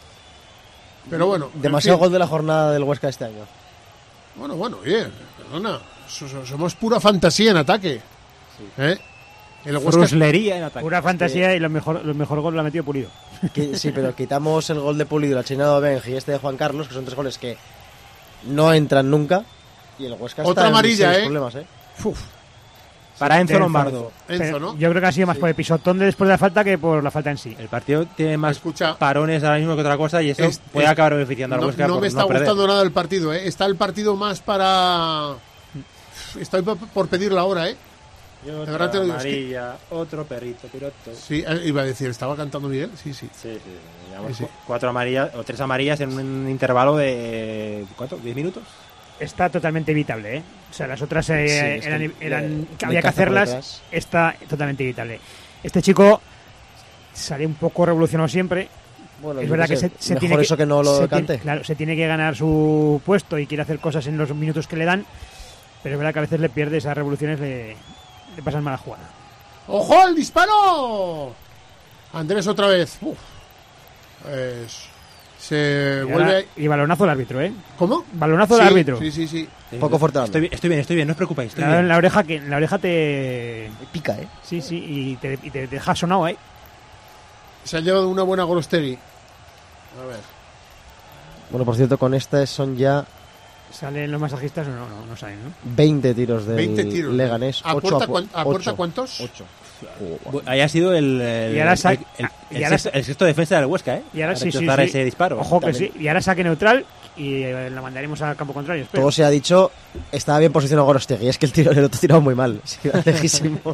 Pero bueno. Demasiado gol de la jornada del Huesca este año. Bueno, bien, perdona. Somos pura fantasía en ataque. ¿Eh? El Fruslería en ataque. Pura fantasía y lo mejor gol lo ha metido Pulido. Sí, pero quitamos el gol de Pulido, el achinado de Benji y este de Juan Carlos, que son 3 goles que no entran nunca. Y el Huesca otra está amarilla, en problemas, Para Enzo Lombardo. Enzo, ¿no? Yo creo que ha sido más por el pisotón de después de la falta que por la falta en sí. El partido tiene más parones ahora mismo que otra cosa y eso puede acabar beneficiando al Huesca. No me está gustando nada el partido, ¿eh? Está el partido más para... Estoy por pedirlo ahora, ¿eh? De verdad te lo digo, amarilla, otro perrito piloto. Sí, iba a decir, ¿estaba cantando Miguel? Sí. Llevamos 4 amarillas o 3 amarillas en un intervalo de ¿cuánto? ¿10 minutos? Está totalmente evitable, ¿eh? O sea, las otras había que hacerlas. Está totalmente evitable. Este chico sale un poco revolucionado siempre. Bueno, es verdad que se tiene que, eso que no lo cante. Claro, se tiene que ganar su puesto y quiere hacer cosas en los minutos que le dan. Pero es verdad que a veces le pierde esas revoluciones, le pasan mala jugada. ¡Ojo, el disparo! Andrés otra vez. Se vuelve... Y balonazo del árbitro, ¿eh? ¿Cómo? Balonazo del árbitro. Sí. Poco fuerte. Estoy bien, no os preocupéis. En la oreja te... pica, ¿eh? Sí, y te deja sonado, ¿eh? Se ha llevado una buena Gorostegui. A ver. Bueno, por cierto, con esta son ya... ¿Salen los masajistas o no salen, no? 20 tiros del Leganés. ¿A puerta cuántos? 8. Ahí ha sido el sexto defensa del Huesca, ¿eh? Y ahora sí. Ese disparo. Ojo que sí. Y ahora saque neutral y la mandaremos al campo contrario. Espero. Todo se ha dicho, estaba bien posicionado Gorostegui. Es que el otro tirado muy mal. Lejísimos.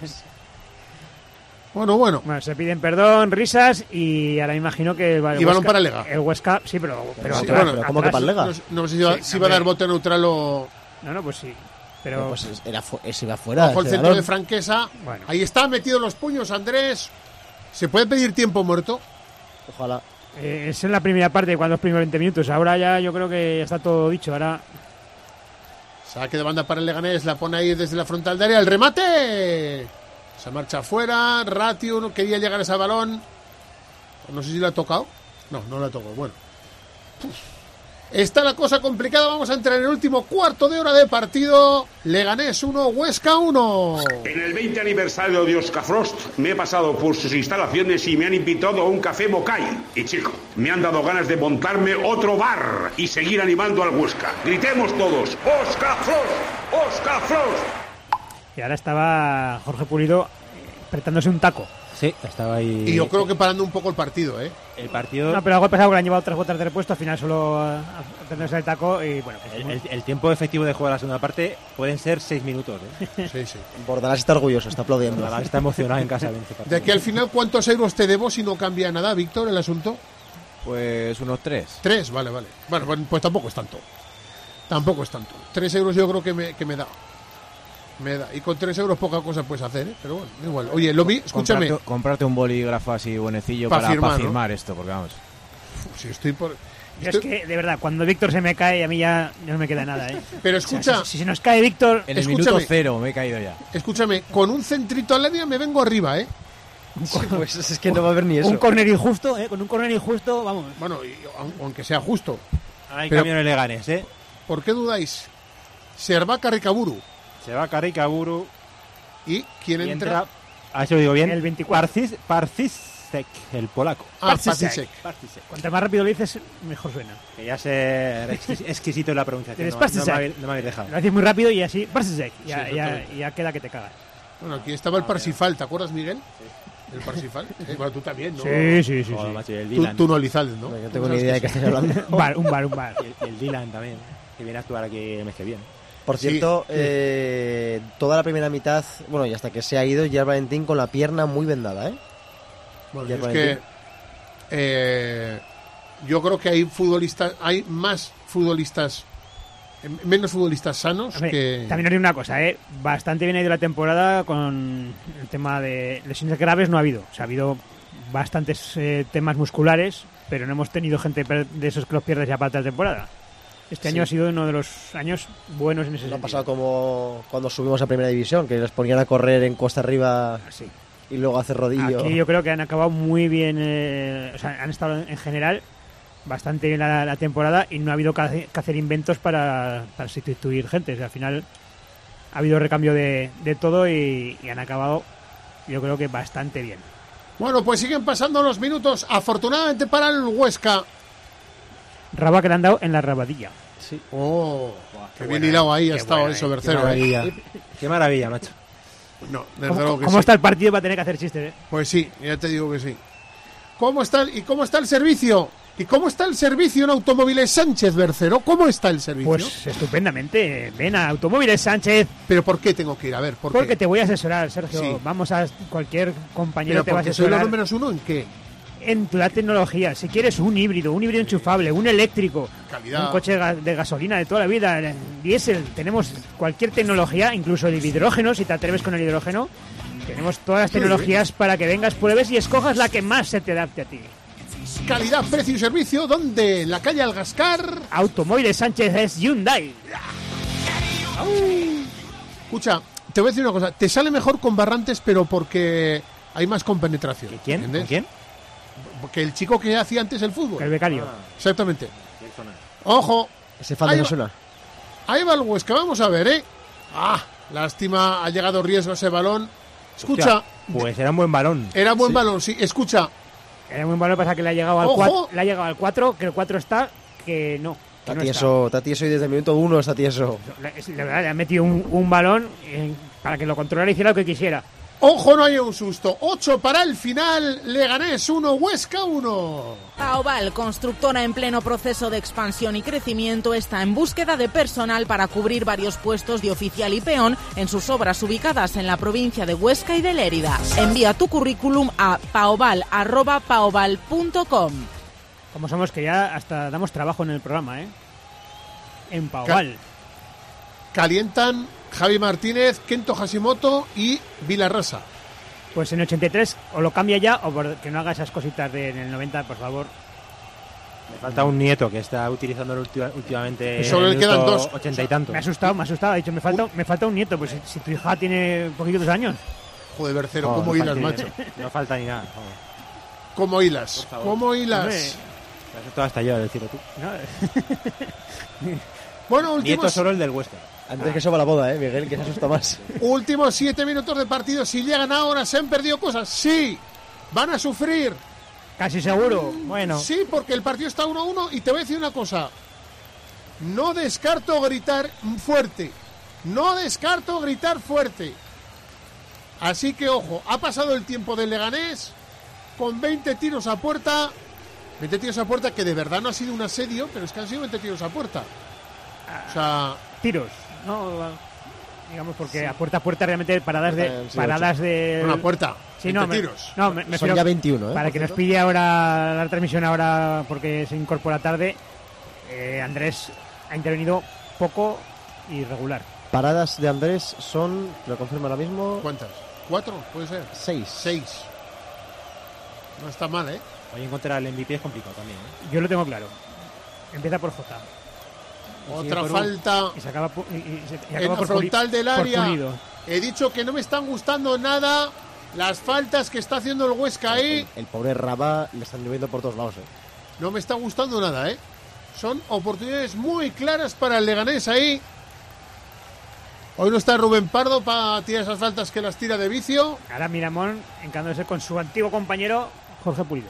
Bueno. Se piden perdón, risas y ahora me imagino que... Y balón para el Lega. El Huesca, sí, pero atrás, pero ¿cómo que para el Lega? No sé si va a dar bote neutral o... No, pues sí. Pero pues ese iba fuera. Bajo el centro de Franquesa. Bueno. Ahí está, metido los puños, Andrés. ¿Se puede pedir tiempo muerto? Ojalá. Es en la primera parte, cuando los primeros 20 minutos. Ahora ya yo creo que está todo dicho. Ahora... Saque de banda para el Leganés, la pone ahí desde la frontal de área. ¡El remate! Se marcha afuera, Ratio quería llegar a ese balón. No sé si lo ha tocado. No lo ha tocado. Bueno. Está la cosa complicada. Vamos a entrar en el último cuarto de hora de partido. Leganés 1, Huesca 1. En el 20 aniversario de Oscar Frost me he pasado por sus instalaciones y me han invitado a un café Bocay. Y chico, me han dado ganas de montarme otro bar y seguir animando al Huesca. Gritemos todos, ¡Oscar Frost! ¡Oscar Frost! Y ahora estaba Jorge Pulido apretándose un taco. Sí, estaba ahí. Y yo creo que parando un poco el partido, ¿eh? El partido... No, pero algo pesado que le han llevado otras botas de repuesto, al final solo apretándose el taco y bueno... Pues el tiempo efectivo de juego de la segunda parte pueden ser 6 minutos, ¿eh? Sí. Bordalás está orgulloso, está aplaudiendo. Bordalás está emocionado en casa. De aquí al final, ¿cuántos euros te debo si no cambia nada, Víctor, el asunto? Pues unos 3. 3, vale. Bueno, pues tampoco es tanto. 3 euros yo creo que me da. Me da. Y con 3 euros poca cosa puedes hacer, ¿eh? Pero bueno, igual. Oye, lo vi, escúchame. Comprarte un bolígrafo así buenecillo para firmar, ¿no? Esto, porque vamos. Si estoy por... Es que, de verdad, cuando Víctor se me cae, a mí ya no me queda nada, ¿eh? Pero escucha... O sea, si se nos cae Víctor... En el minuto 0 me he caído ya. Escúchame, con un centrito al área me vengo arriba, ¿eh? Sí, pues es que no va a haber ni eso. Un córner injusto, ¿eh? Con un córner injusto, vamos. Bueno, aunque sea justo. Hay cambio en Leganés, ¿eh? ¿Por qué dudáis? Servaca Ricaburu. ¿Y quién entra? A ver si lo digo bien. El 24. Parcisek, el polaco. Parcisek. Cuanto más rápido lo dices, mejor suena. Que ya ser exquisito en la pronunciación. No me habéis dejado. Lo haces muy rápido y así, Parcisek. Ya queda que te cagas. Bueno, aquí estaba el Parsifal, ¿te acuerdas, Miguel? Sí. El Parsifal. Bueno, tú también, ¿no? Sí. Joder, macho, el Dylan. Tú no, Lizalde, ¿no? No tengo ni idea de qué estás hablando. Un bar. Y el Dylan también, que viene a actuar aquí el mes que viene. Por cierto, toda la primera mitad, bueno, y hasta que se ha ido, ya Valentín con la pierna muy vendada, ¿eh? Bueno, es que yo creo que hay más futbolistas, menos futbolistas sanos. Hombre, que... También os digo una cosa, bastante bien ha ido la temporada con el tema de lesiones graves, no ha habido. O sea, ha habido bastantes temas musculares, pero no hemos tenido gente de esos que los pierdes ya para otra temporada. Este año ha sido uno de los años buenos en ese sentido. No ha pasado como cuando subimos a Primera División, que les ponían a correr en cuesta arriba y luego hacer rodillo. Aquí yo creo que han acabado muy bien, o sea, han estado en general bastante bien la temporada y no ha habido que hacer inventos para sustituir gente. O sea, al final ha habido recambio de todo y han acabado, yo creo que bastante bien. Bueno, pues siguen pasando los minutos, afortunadamente para el Huesca. Raba que le han dado en la rabadilla. Sí. Oh, qué bien hilado ahí ha estado eso, Bercero. Qué maravilla, macho. No, desde luego que ¿Cómo está el partido? Va a tener que hacer chistes, Pues sí, ya te digo que sí. ¿Cómo está el servicio? ¿Y cómo está el servicio en Automóviles Sánchez, Bercero? ¿Cómo está el servicio? Pues estupendamente. Ven a Automóviles Sánchez. ¿Pero por qué tengo que ir? A ver, ¿por qué? Porque te voy a asesorar, Sergio. Sí. Vamos a cualquier compañero te va a asesorar. ¿Soy los números uno en qué? En la tecnología. Si quieres un híbrido enchufable, un eléctrico, calidad, un coche de gasolina de toda la vida, diésel, tenemos cualquier tecnología, incluso el hidrógeno, si te atreves con el hidrógeno. Tenemos todas las tecnologías para que vengas, pruebes y escojas la que más se te adapte a ti. Calidad, precio y servicio, ¿dónde? En la calle Algascar. Automóviles Sánchez es Hyundai. Escucha, te voy a decir una cosa. Te sale mejor con Barrantes, pero porque hay más compenetración. ¿Quién? ¿Entiendes? ¿Con quién? Porque el chico que hacía antes el fútbol. El becario. Exactamente. Ojo. Ese falta no suena. Ahí va el Huesca, vamos a ver, lástima, ha llegado riesgo ese balón. Escucha. Hostia, pues era un buen balón. Era buen balón, sí. Escucha. Era buen balón, pasa que le ha llegado al 4. Le ha llegado al 4, que el 4 está, que no. Está tieso y desde el minuto 1 está tieso. La verdad, le ha metido un balón para que lo controlara y hiciera lo que quisiera. Ojo, no hay un susto. 8 para el final. Leganés 1, Huesca 1. Paoval, constructora en pleno proceso de expansión y crecimiento, está en búsqueda de personal para cubrir varios puestos de oficial y peón en sus obras ubicadas en la provincia de Huesca y de Lérida. Envía tu currículum a paoval@paoval.com. Como somos que ya hasta damos trabajo en el programa, En Paoval. Calientan Javi Martínez, Kento Hashimoto y Vilarrasa. Pues en 83 o lo cambia ya o que no haga esas cositas en el 90, por favor. Me falta un nieto que está utilizando últimamente. Solo le quedan 2. 80 y tanto. Me ha asustado. Ha dicho, me falta un nieto. Pues si tu hija tiene poquitos años. Joder, Bercero, ¿cómo hilas, macho? No falta ni nada. ¿Cómo hilas? ¿Cómo hilas? Eso hasta yo, decirlo tú. No. Bueno, últimos... Nieto solo el del Huesca. Antes que suba la boda, Miguel, que se asusta más. Últimos 7 minutos de partido. Si llegan ahora, ¿se han perdido cosas? Sí. Van a sufrir. Casi seguro. Bueno. Sí, porque el partido está 1-1 y te voy a decir una cosa. No descarto gritar fuerte. Así que, ojo, ha pasado el tiempo del Leganés con 20 tiros a puerta. 20 tiros a puerta que de verdad no ha sido un asedio, pero es que han sido 20 tiros a puerta. O sea... Tiros, ¿no? Digamos, porque a puerta realmente paradas de... Una puerta, sí, 20 tiros. No, son ya 21, Para que nos pille ahora la transmisión ahora, porque se incorpora tarde, Andrés ha intervenido poco y regular. paradas de Andrés son, lo confirmo ahora mismo... ¿Cuántas? ¿4? ¿Puede ser? 6. No está mal, ¿eh? Hoy encontrar el MVP es complicado también, ¿eh? Yo lo tengo claro. Empieza por Jota. Otra falta y se acaba por, en la frontal del área. He dicho que no me están gustando nada las faltas que está haciendo el Huesca ahí. El pobre Rabá le están lloviendo por todos lados, No me está gustando nada, ¿eh? Son oportunidades muy claras para el Leganés ahí. Hoy no está Rubén Pardo para tirar esas faltas que las tira de vicio. Ahora Miramón encarándose con su antiguo compañero Jorge Pulido.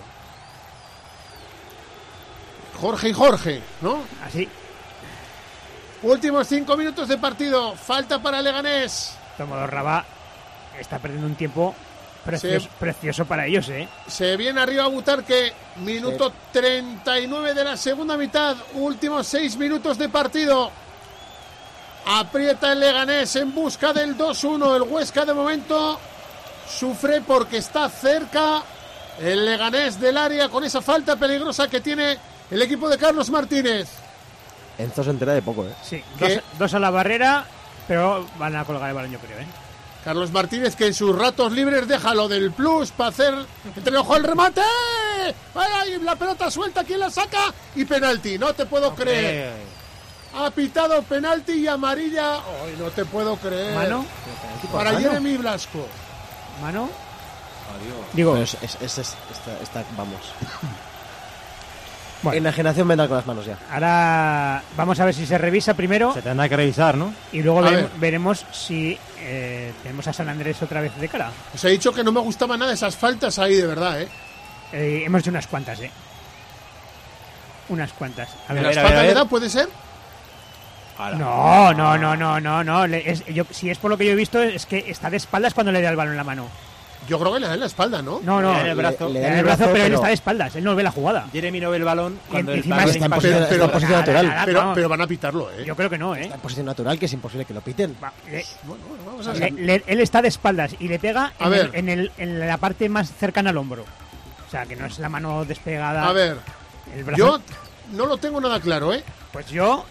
Jorge y Jorge, ¿no? Así. Últimos 5 minutos de partido. Falta para Leganés. Tomodo Rabá está perdiendo un tiempo precioso para ellos, ¿eh? Se viene arriba Butarque. Minuto 39 de la segunda mitad. Últimos 6 minutos de partido. Aprieta el Leganés en busca del 2-1. El Huesca de momento sufre porque está cerca el Leganés del área con esa falta peligrosa que tiene el equipo de Carlos Martínez. Enzo se entera de poco, ¿eh? Sí, dos a la barrera, pero van a colgar el balón, yo creo, ¿eh? Carlos Martínez, que en sus ratos libres deja lo del plus para hacer entre ojo el remate. ¡Ay! La pelota suelta, ¿quién la saca? Y penalti, no te puedo creer. Ha pitado penalti y amarilla. ¡Ay, no te puedo creer! ¿Mano? Para Jeremy Blasco. ¿Mano? Adiós. Digo, vamos. Bueno. Enajenación mental con las manos ya. Ahora vamos a ver si se revisa primero. Se tendrá que revisar, ¿no? Y luego veremos si tenemos a San Andrés otra vez de cara. Os he dicho que no me gustaban nada esas faltas ahí, de verdad, ¿eh? Hemos hecho unas cuantas, ¿eh? Unas cuantas. A ver, ¿la espalda le da, puede ser? No. Si es por lo que yo he visto, es que está de espaldas cuando le da el balón en la mano. Yo creo que le da en la espalda, ¿no? No, le da en el brazo. Le da en el brazo, pero él está de espaldas. Él no ve la jugada. Jeremy no ve el balón cuando está en posición natural. Pero van a pitarlo, ¿eh? Yo creo que no, ¿eh? Está en posición natural, que es imposible que lo piten. Vamos a ver. Él está de espaldas y le pega en la parte más cercana al hombro. O sea, que no es la mano despegada. A ver, el brazo. Yo no lo tengo nada claro, ¿eh? Pues yo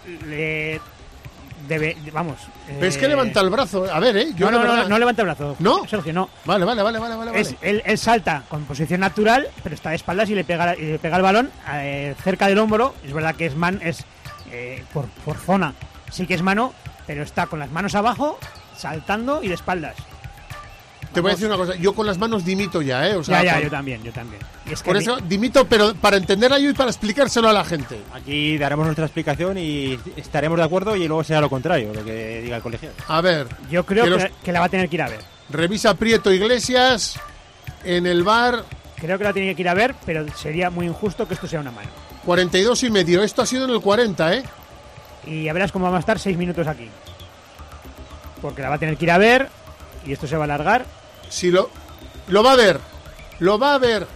vamos. Pero es que levanta el brazo. A ver, ¿eh? No levanta el brazo. ¿No? Sergio, no. Vale. Él salta con posición natural, pero está de espaldas y le pega el balón cerca del hombro. Es verdad que es por zona. Sí que es mano, pero está con las manos abajo, saltando y de espaldas. Te voy a decir una cosa, yo con las manos dimito ya, ¿eh? O sea, yo también. Y es que por eso dimito, pero para entenderla yo y para explicárselo a la gente. Aquí daremos nuestra explicación y estaremos de acuerdo y luego será lo contrario, lo que diga el colegiado. A ver. Yo creo que la va a tener que ir a ver. Revisa Prieto Iglesias en el VAR. Creo que la tiene que ir a ver, pero sería muy injusto que esto sea una mano. 42,5. Esto ha sido en el 40, ¿eh? Y ya verás cómo vamos a estar 6 minutos aquí. Porque la va a tener que ir a ver y esto se va a alargar. Si lo va a ver. Lo va a ver.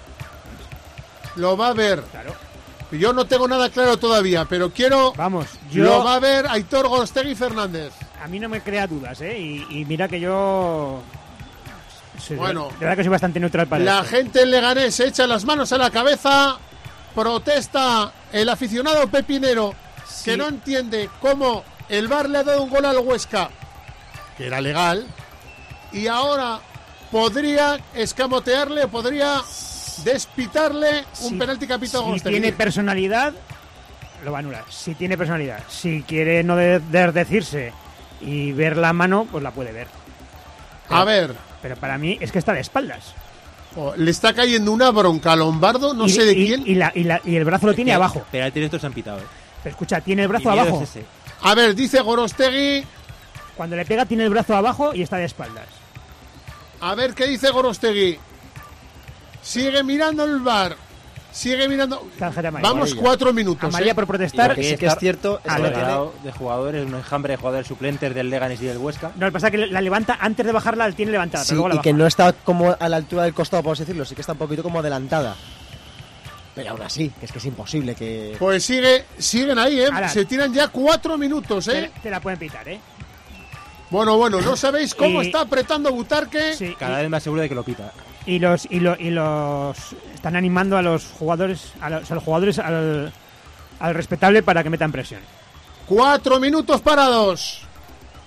Claro. Yo no tengo nada claro todavía, pero quiero... Lo va a ver Aitor Gorostegui Fernández. A mí no me crea dudas, ¿eh? Y mira que yo... Bueno, de verdad que soy bastante neutral para la esto. gente en Leganés se echa las manos a la cabeza. Protesta el aficionado pepinero, que no entiende cómo el VAR le ha dado un gol al Huesca, que era legal, y ahora podría escamotearle, podría despitarle un penalti que ha pitado Gorostegui. Si tiene personalidad, lo va a anular. Si tiene personalidad. Si quiere no decirse y ver la mano, pues la puede ver. A ver. Pero para mí es que está de espaldas. Le está cayendo una bronca a Lombardo, no sé de quién. Y el brazo lo tiene abajo. Penalti de estos han pitado, ¿eh? Pero escucha, tiene el brazo abajo. A ver, dice Gorostegui. Cuando le pega tiene el brazo abajo y está de espaldas. A ver qué dice Gorostegui. Sigue mirando el VAR. Sigue mirando. Vamos 4 minutos. Amarilla por protestar. Lo que sí que es cierto es que de jugadores, un enjambre de jugadores suplentes del Leganés y del Huesca. No, lo que pasa es que la levanta antes de bajarla, la tiene levantada. Sí, pero luego la y baja. que no está como a la altura del costado, por así decirlo. Sí que está un poquito como adelantada. Pero aún así, que es imposible que... Pues siguen ahí, ¿eh? Ahora, se tiran ya 4 minutos, ¿eh? Te la pueden pitar, ¿eh? Bueno, no sabéis cómo está apretando Butarque. Sí, cada vez más seguro de que lo pita. Y los están animando a los jugadores, al respetable para que metan presión. 4 minutos parados.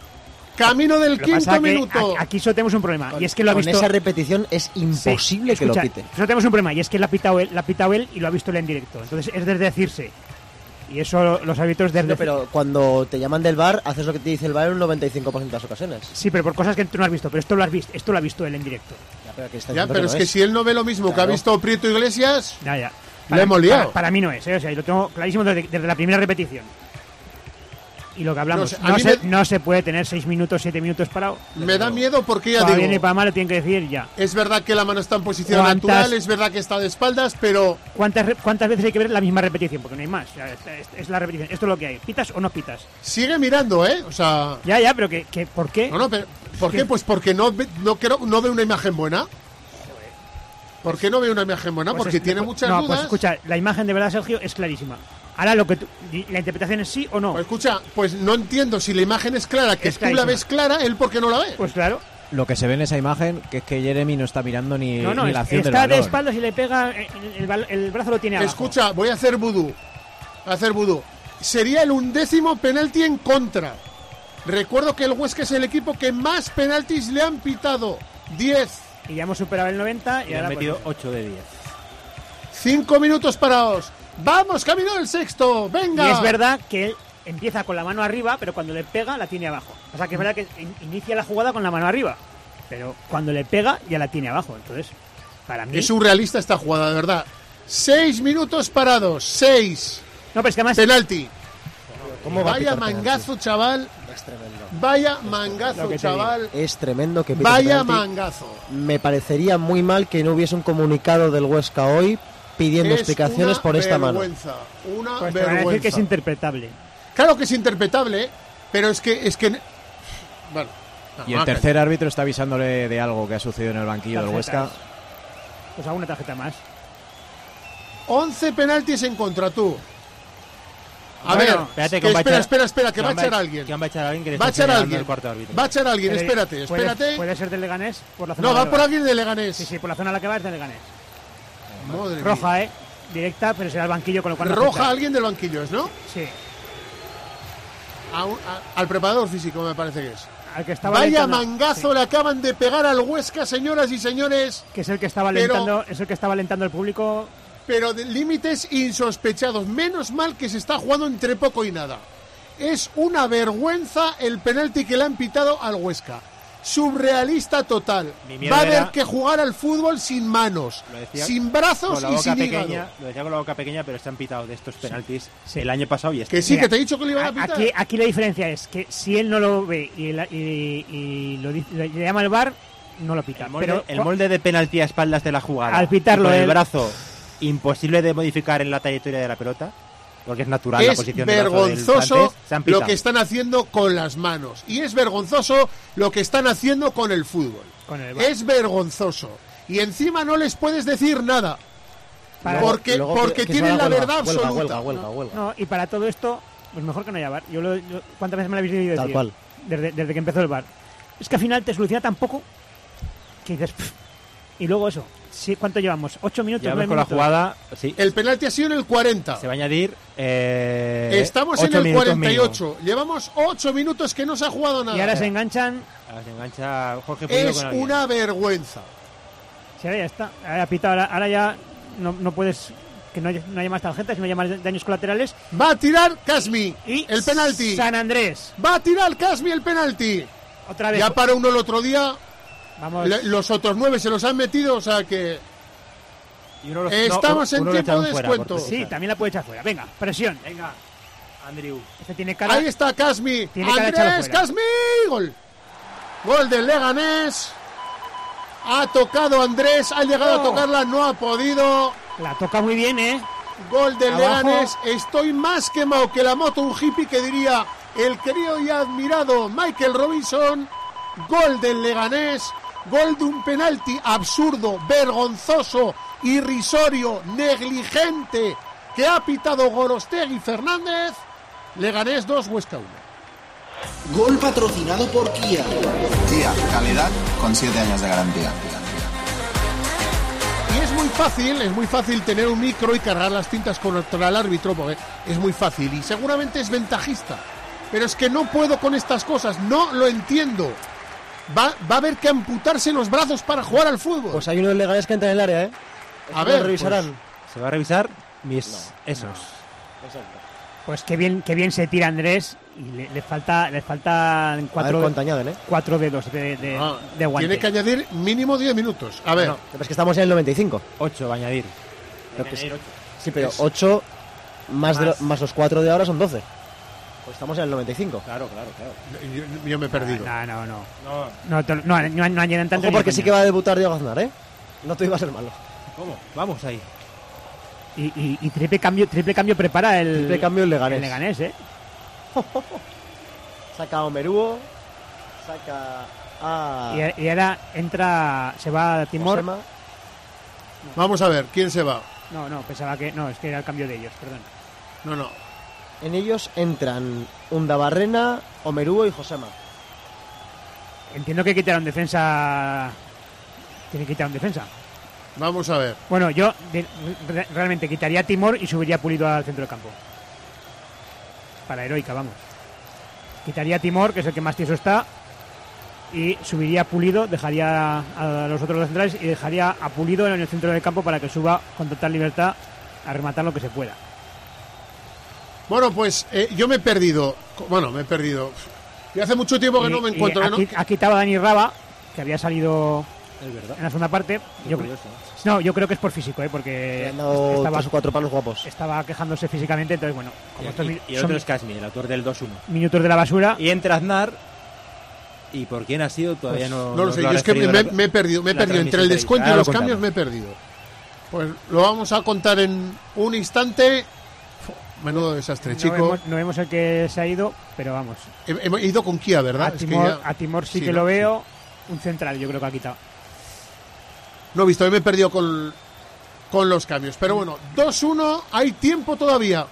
Camino del quinto minuto. Aquí solo tenemos un problema, y es que lo ha visto... Con esa repetición es imposible que lo pite. Solo tenemos un problema, y es que la ha pitado él y lo ha visto él en directo. Entonces es desde decirse. Y eso los árbitros desde... No, pero cuando te llaman del VAR, haces lo que te dice el VAR en un 95% de las ocasiones. Sí, pero por cosas que tú no has visto. Pero esto lo ha visto él en directo. Pero es que si él no ve lo mismo que ha visto Prieto Iglesias, ya. Le hemos liado. Para mí no es, o sea, y lo tengo clarísimo desde la primera repetición. Y lo que hablamos, no se puede tener 6 minutos, 7 minutos parado. Me da miedo porque ya para digo... bien y para mal lo tienen que decir ya. Es verdad que la mano está en posición natural, es verdad que está de espaldas, pero... ¿Cuántas veces hay que ver la misma repetición? Porque no hay más. O sea, es la repetición. Esto es lo que hay. ¿Pitas o no pitas? Sigue mirando, ¿eh? O sea... Ya, pero ¿por qué? No, pero ¿por qué? Pues porque no ve una imagen buena. ¿Por qué no ve una imagen buena? Pues porque tiene muchas dudas. Pues escucha, la imagen de verdad, Sergio, es clarísima. Ahora la interpretación es sí o no. Pues escucha, pues no entiendo si la imagen es clara, que tú la ves clara, él por qué no la ve. Pues claro. Lo que se ve en esa imagen, que es que Jeremy no está mirando ni la acción del balón. Está de espaldas y le pega, el brazo lo tiene abajo. Escucha, voy a hacer vudú. Sería el 11º penalti en contra. Recuerdo que el Huesca es el equipo que más penaltis le han pitado. 10. Y ya hemos superado el 90 y ahora han metido 8 de 10. 5 minutos parados. Vamos, camino del sexto. Venga. Y es verdad que él empieza con la mano arriba, pero cuando le pega la tiene abajo. O sea que es verdad que inicia la jugada con la mano arriba, pero cuando le pega ya la tiene abajo. Entonces, para mí... Es surrealista esta jugada, de verdad. 6 minutos parados. 6. No, pero es que además... Penalti. Vaya mangazo, chaval. Es tremendo. Vaya mangazo, chaval. Es tremendo que pite vaya penalti. Mangazo. Me parecería muy mal que no hubiese un comunicado del Huesca hoy pidiendo explicaciones por esta mano. Una pues vergüenza. Te van a decir que es interpretable. Claro que es interpretable, pero es que bueno. Y el tercer árbitro está avisándole de algo que ha sucedido en el banquillo del Huesca. Pues alguna tarjeta más. 11 penaltis en contra, tú. A ver, espera, que va a echar alguien. Que va a echar alguien que le va a está echar alguien. El cuarto árbitro. Va a echar alguien, espérate. ¿Puede ser del Leganés? Por la zona no, va por alguien de Leganés. Sí, por la zona a la que va es del Leganés. Madre roja, mía. Directa, pero será el banquillo, con lo cual... Roja alguien del banquillo, ¿no? Sí. Al preparador físico me parece que es. Al que estaba Vaya mangazo le acaban de pegar al Huesca, señoras y señores. Que es el que estaba alentando, el público... Pero de límites insospechados. Menos mal que se está jugando entre poco y nada. Es una vergüenza el penalti que le han pitado al Huesca. Surrealista total. Va a haber que jugar al fútbol sin manos, sin brazos y sin hígado. Lo decía con la boca pequeña, pero están pitados de estos penaltis el año pasado y este. Que sí, que te he dicho que le iban a pitar. Aquí la diferencia es que si él no lo ve y le llama el VAR, no lo pita. El molde de penalti a espaldas de la jugada. Al pitarlo con el brazo imposible de modificar en la trayectoria de la pelota, porque es natural la posición del brazo del francés. Es vergonzoso lo que están haciendo con las manos y es vergonzoso lo que están haciendo con el fútbol. Es vergonzoso y encima no les puedes decir nada porque tienen la verdad absoluta. Huelga. No, y para todo esto, pues mejor que no haya VAR. ¿Cuántas veces me lo habéis oído decir? Tal cual. Desde que empezó el VAR. Es que al final te soluciona tan poco que dices... Y luego eso. Sí, ¿cuánto llevamos? 8 minutos. Llevamos con la jugada. Sí. El penalti ha sido en el 40. Se va a añadir. Estamos en el 48. Mínimo. Llevamos 8 minutos que no se ha jugado nada. Y ahora se enganchan. Ahora se engancha Jorge Pulido. Es con una vergüenza. Sí, ahora ya está. Ahora pitado. Ahora ya no puedes. Que no haya más tarjetas, no haya más daños colaterales. Va a tirar Casmi. Y el penalti. San Andrés. Va a tirar Casmi el penalti. Otra vez. Ya para uno el otro día. Vamos. Los otros 9 se los han metido, o sea que estamos en tiempo de descuento. Sí, también la puede echar fuera. Venga, presión. Venga, Andrew. Tiene cara. Ahí está Casmi. Andrés Casmi. Gol del Leganés. Ha tocado Andrés, ha llegado a tocarla, no ha podido. La toca muy bien, Gol del Leganés. Estoy más quemado que la moto un hippie, que diría el querido y admirado Michael Robinson. Gol del Leganés. Gol de un penalti absurdo, vergonzoso, irrisorio, negligente, que ha pitado Gorostegui Fernández. Leganés 2, Huesca 1. Gol patrocinado por Kia. Kia, calidad con 7 años de garantía. Y es muy fácil tener un micro y cargar las tintas contra el árbitro, porque es muy fácil y seguramente es ventajista. Pero es que no puedo con estas cosas, no lo entiendo. Va a haber que amputarse los brazos para jugar al fútbol. Pues hay uno de Leganés que entra en el área, ¿eh? A ver, revisarán. Pues, se va a revisar esos. Exacto. Pues qué bien se tira Andrés y le faltan 4 dedos de guante. Tiene que añadir mínimo 10 minutos. A ver. No, es que estamos en el 95. 8 va a añadir. Sí, pero 8 más los 4 de ahora son 12. Pues estamos en el 95. Claro. Yo me he perdido. No añaden tanto. Ojo, porque sí que va a debutar Diego Aznar, ¿eh? No te iba a ser malo. ¿Cómo? Vamos ahí. Y triple cambio prepara el... Triple cambio el Leganés. El Leganés, ¿eh? Saca a Omeruo. Saca a... Y ahora se va Timor. Josema. Vamos a ver, ¿quién se va? No, pensaba que... No, es que era el cambio de ellos, perdón. No. En ellos entran Undabarrena, Omeruo y Josema. Entiendo que quitaron defensa... Tiene que quitar un defensa. Vamos a ver. Bueno, yo realmente quitaría a Timor y subiría a Pulido al centro del campo. Para heroica, vamos. Quitaría a Timor, que es el que más tieso está, y subiría a Pulido, dejaría a los otros dos centrales y dejaría a Pulido en el centro del campo para que suba con total libertad a rematar lo que se pueda. Bueno, pues yo me he perdido. Y hace mucho tiempo que no me encuentro. Ha quitado a Dani Raba, que había salido... Es verdad. En la segunda parte, yo creo que es por físico, porque estaba 3 o 4 palos guapos. Estaba quejándose físicamente, entonces bueno. Y el otro es Kasmi, el autor del 2-1. Minutos de la basura. Y entra Aznar. ¿Y por quién ha sido? Todavía no lo sé. Yo es que me he perdido. Entre el descuento y los cambios me he perdido. Pues lo vamos a contar en un instante. Menudo desastre, chico. No vemos el que se ha ido, pero vamos. He ido con Kia, ¿verdad? A Timor sí que lo veo. Un central, yo creo que ha quitado. No he visto, me he perdido con los cambios. Pero bueno, 2-1, hay tiempo todavía.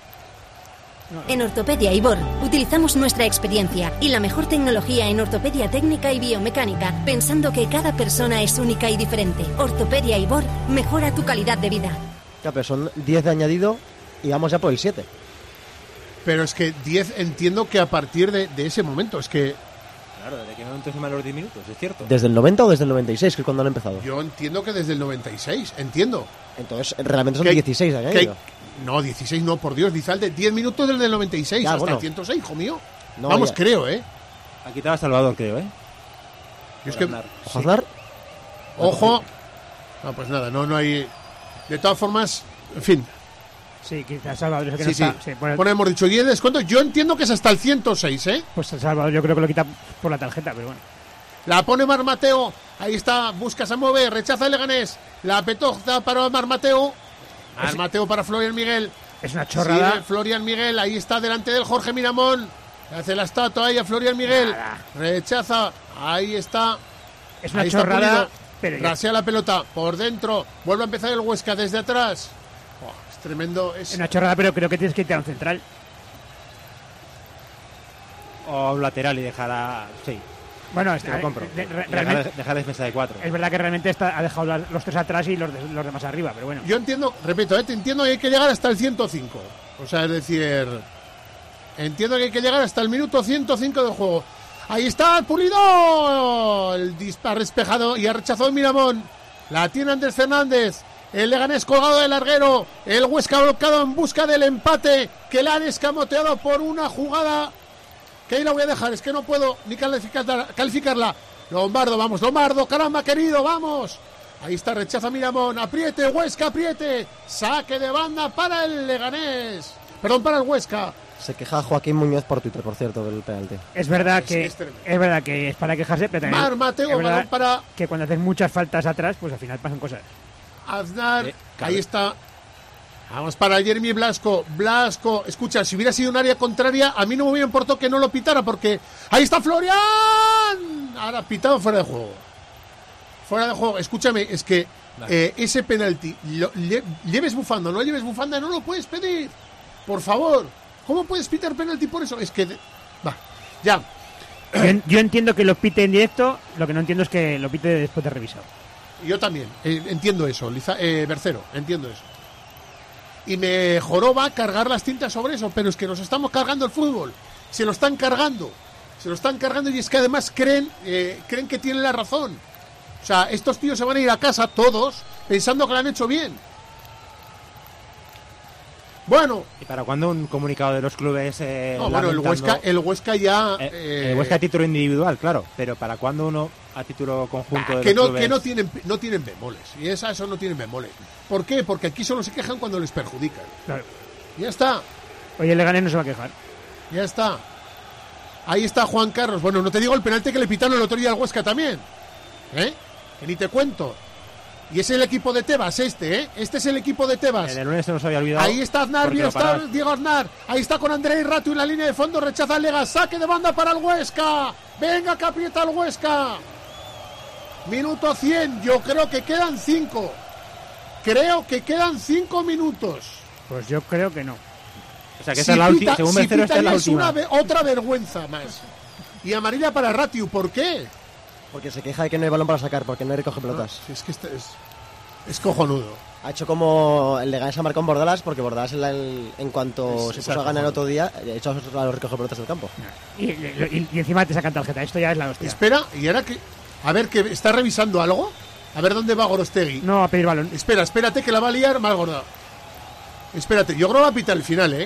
En Ortopedia Ibor utilizamos nuestra experiencia y la mejor tecnología en ortopedia técnica y biomecánica, pensando que cada persona es única y diferente. Ortopedia Ibor mejora tu calidad de vida. Ya, pero son 10 de añadido y vamos ya por el 7. Pero es que 10 entiendo que a partir de ese momento, es que... Claro, ¿desde qué momento suman los 10 minutos? ¿Es cierto? ¿Desde el 90 o desde el 96, que es cuando han empezado? Yo entiendo que desde el 96, entiendo. Entonces, realmente son 16 de añadido. No, 16 no, por Dios, Dizalde, 10 minutos desde el 96 ya, hasta el 106, hijo mío. No, vamos, ya. creo, ¿eh? Ha quitado a Salvador, creo, ¿eh? Es que... ¿Aznar? Ojo. No, pues nada, no hay... De todas formas, en fin... Sí, quizás Salvador es el que sí, no está. Sí. Bueno, hemos dicho, y el descuento, yo entiendo que es hasta el 106, ¿eh? Pues Salvador yo creo que lo quita por la tarjeta, pero bueno. La pone Mar Mateo, ahí está, busca, se mueve, rechaza el Leganés. La petoja para Mar Mateo. Mar Mateo para Florian Miguel. Es una chorrada. Sí, Florian Miguel, ahí está delante del Jorge Miramón. Hace la estatua ahí a Florian Miguel. Rechaza, ahí está. Es una chorrada. Rasea la pelota por dentro. Vuelve a empezar el Huesca desde atrás. Tremendo. Es una chorrada, pero creo que tienes que ir a un central. O un lateral y dejar a... Sí. Bueno, lo compro. Dejar defensa de 4. Es verdad que realmente ha dejado los 3 atrás y los demás arriba, pero bueno. Yo entiendo, repito, te entiendo que hay que llegar hasta el 105. O sea, es decir... Entiendo que hay que llegar hasta el minuto 105 del juego. Ahí está el Pulido. El disparo despejado y ha rechazado Miramón. La tiene Andrés Fernández. El Leganés colgado del larguero. El Huesca bloqueado en busca del empate. Que le han escamoteado por una jugada. Que ahí la voy a dejar. Es que no puedo ni calificarla. Lombardo, vamos. Lombardo, caramba, querido, vamos. Ahí está, rechaza Miramón. Apriete, Huesca, apriete. Saque de banda para el Leganés. Perdón, para el Huesca. Se queja Joaquín Muñoz por Twitter, por cierto, del penalti. Es verdad que es para quejarse, pero también Mar Mateo, balón para... que cuando haces muchas faltas atrás, pues al final pasan cosas. Aznar, ahí está. Vamos para Jeremy Blasco. Blasco, escucha, si hubiera sido un área contraria, a mí no me hubiera importado que no lo pitara, porque ahí está Florian. Ahora pitado fuera de juego. Fuera de juego. Escúchame, es que ese penalti, lleves bufanda, no lleves bufanda, no lo puedes pedir. Por favor. ¿Cómo puedes pitar penalti por eso? Es que... Va, ya. Yo entiendo que lo pite en directo, lo que no entiendo es que lo pite después de revisado. Yo también, entiendo eso, Bercero, entiendo eso. y me joroba cargar las tintas sobre eso, pero es que nos estamos cargando el fútbol, se lo están cargando y es que además creen que tienen la razón. O sea, estos tíos se van a ir a casa todos pensando que lo han hecho bien. Bueno. ¿Y para cuándo un comunicado de los clubes? Bueno, el Huesca ya... el Huesca a título individual, claro, pero ¿para cuándo uno a título conjunto de que los no, clubes? que no tienen bemoles. Y eso no tienen bemoles. ¿Por qué? Porque aquí solo se quejan cuando les perjudican. Claro. Ya está. Oye, el Leganés no se va a quejar. Ya está. Ahí está Juan Carlos. Bueno, no te digo el penalti que le pitaron el otro día al Huesca también. Que ni te cuento. Y es el equipo de Tebas este es el equipo de Tebas. El lunes se nos había olvidado. Ahí está Aznar, bien está Diego Aznar. Ahí está con Andrei Ratu en la línea de fondo, rechaza el Lega, saque de banda para el Huesca. Venga, que aprieta el Huesca. Minuto 100, yo creo que quedan 5. Creo que quedan 5 minutos. Pues yo creo que no. O sea, que esta es la última, según Becerro, esta es la última. Otra vergüenza más. Y amarilla para Ratiu, ¿por qué? Porque se queja de que no hay balón para sacar, porque no recoge pelotas. Es que es cojonudo. Ha hecho como el Leganés ha marcado en Bordalas, porque Bordalas en cuanto se puso a ganar el otro día, ha hecho a los recoge pelotas del campo. Y encima te sacan tarjeta, esto ya es la hostia. Espera, y ahora que... A ver, que está revisando algo. A ver dónde va Gorostegui. No, a pedir balón. Espérate que la va a liar mal gorda. Espérate, yo creo que va a pitar el final,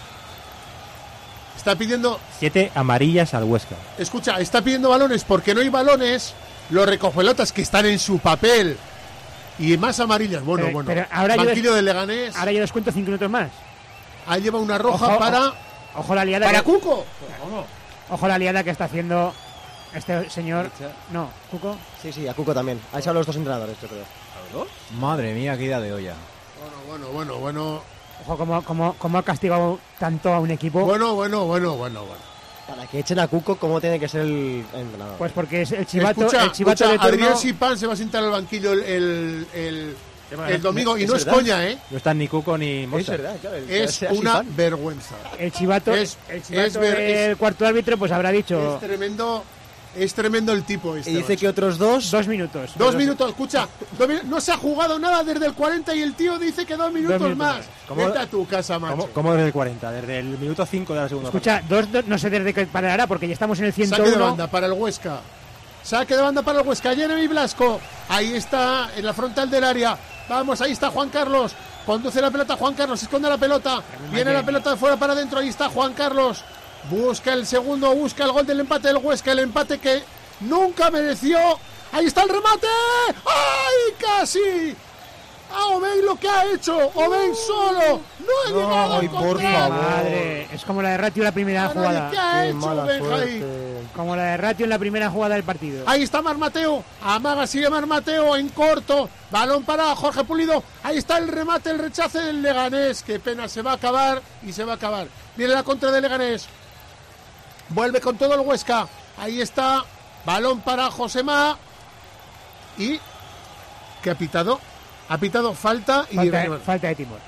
Está pidiendo... 7 amarillas al Huesca. Escucha, está pidiendo balones porque no hay balones. Los recogepelotas que están en su papel. Y más amarillas. Bueno. Pero ahora banquillo del Leganés. Ahora yo les cuento 5 minutos más. Ahí lleva una roja Ojo la liada. ¡Para Cuco! Ojo la liada que está haciendo este señor. No, ¿Cuco? Sí, a Cuco también. Ha echado los dos entrenadores, yo creo. Madre mía, qué idea de olla. Bueno. Ojo, como ha castigado tanto a un equipo. Bueno. Para que echen a Cuco, ¿cómo tiene que ser el entrenador? Pues porque es el chivato. Escucha, de turno. Adrián Sipán se va a sentar al banquillo el domingo. Y no es coña, No están ni Cuco ni Mosta. Es verdad, claro. Es una vergüenza. El chivato el cuarto árbitro, pues habrá dicho. Es tremendo el tipo este. Y dice que otros 2 minutos. 2 minutos, escucha. No se ha jugado nada desde el 40 y el tío dice que 2 minutos más. Vete a tu casa, macho. ¿Cómo desde el 40? Desde el minuto 5 de la segunda. Escucha, 2, no sé desde qué parará, porque ya estamos en el 101. Saque de banda para el Huesca. Jeremy Blasco. Ahí está, en la frontal del área. Vamos, ahí está Juan Carlos. Conduce la pelota Juan Carlos, esconde la pelota. Viene la pelota de fuera para adentro. Ahí está Juan Carlos. Busca el segundo, busca el gol del empate del Huesca, el empate que nunca mereció. Ahí está el remate. ¡Ay, casi! Oben lo que ha hecho. Oben solo. No ha llegado al por favor. Madre, es como la de Ratio en la primera jugada. ¿Qué ha hecho Oben ahí? Como la de Ratio en la primera jugada del partido. Ahí está Mar Mateo. Amaga, sigue Mar Mateo en corto. Balón para Jorge Pulido. Ahí está el remate, el rechace del Leganés. Qué pena, se va a acabar y se va a acabar. Viene la contra del Leganés. Vuelve con todo el Huesca. Ahí está. Balón para Josema. Y... ¿qué ha pitado? Ha pitado falta y... Falta de Timor.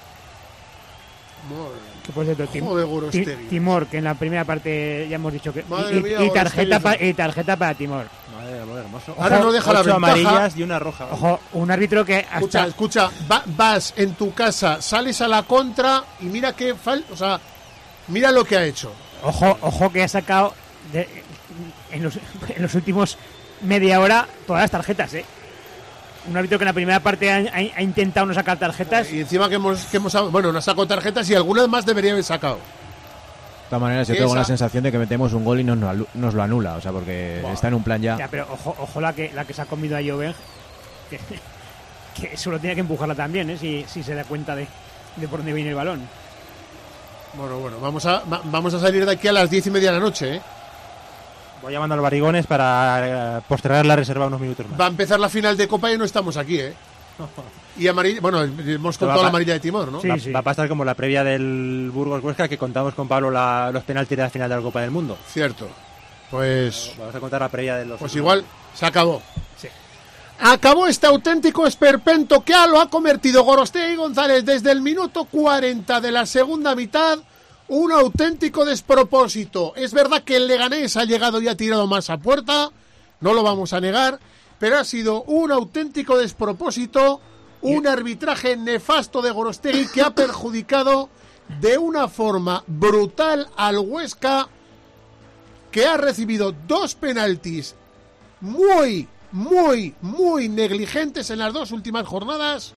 Que por cierto, Timor, que en la primera parte ya hemos dicho que... Y tarjeta para Timor. Madre, hermoso. Ahora no deja la ventaja. Amarillas y una roja. Ojo, un árbitro que... Escucha, vas en tu casa, sales a la contra y mira qué falta... O sea, mira lo que ha hecho. Ojo que ha sacado en los últimos media hora todas las tarjetas, Un árbitro que en la primera parte ha intentado no sacar tarjetas. Y encima que hemos no sacado tarjetas y algunas más debería haber sacado. De todas maneras, yo tengo la sensación de que metemos un gol y nos lo anula, o sea, porque está en un plan ya. Ya, pero ojo la que se ha comido a Joven, que solo tiene que empujarla también, si se da cuenta de por dónde viene el balón. Bueno, vamos a salir de aquí a las 10:30 de la noche, Voy llamando al Barigones para postergar la reserva unos minutos más. Va a empezar la final de Copa y no estamos aquí, Y amarilla, hemos contado la amarilla de Timor, ¿no? Sí. Va a pasar como la previa del Burgos Huesca, que contamos con Pablo los penaltis de la final de la Copa del Mundo. Cierto. Pues... vamos a contar la previa de los... Pues igual, se acabó. Sí. Acabó este auténtico esperpento que lo ha convertido Gorostegui González desde el minuto 40 de la segunda mitad. Un auténtico despropósito. Es verdad que el Leganés ha llegado y ha tirado más a puerta, no lo vamos a negar, pero ha sido un auténtico despropósito, Un arbitraje nefasto de Gorostegui que ha perjudicado de una forma brutal al Huesca, que ha recibido 2 penaltis muy negligentes en las 2 últimas jornadas.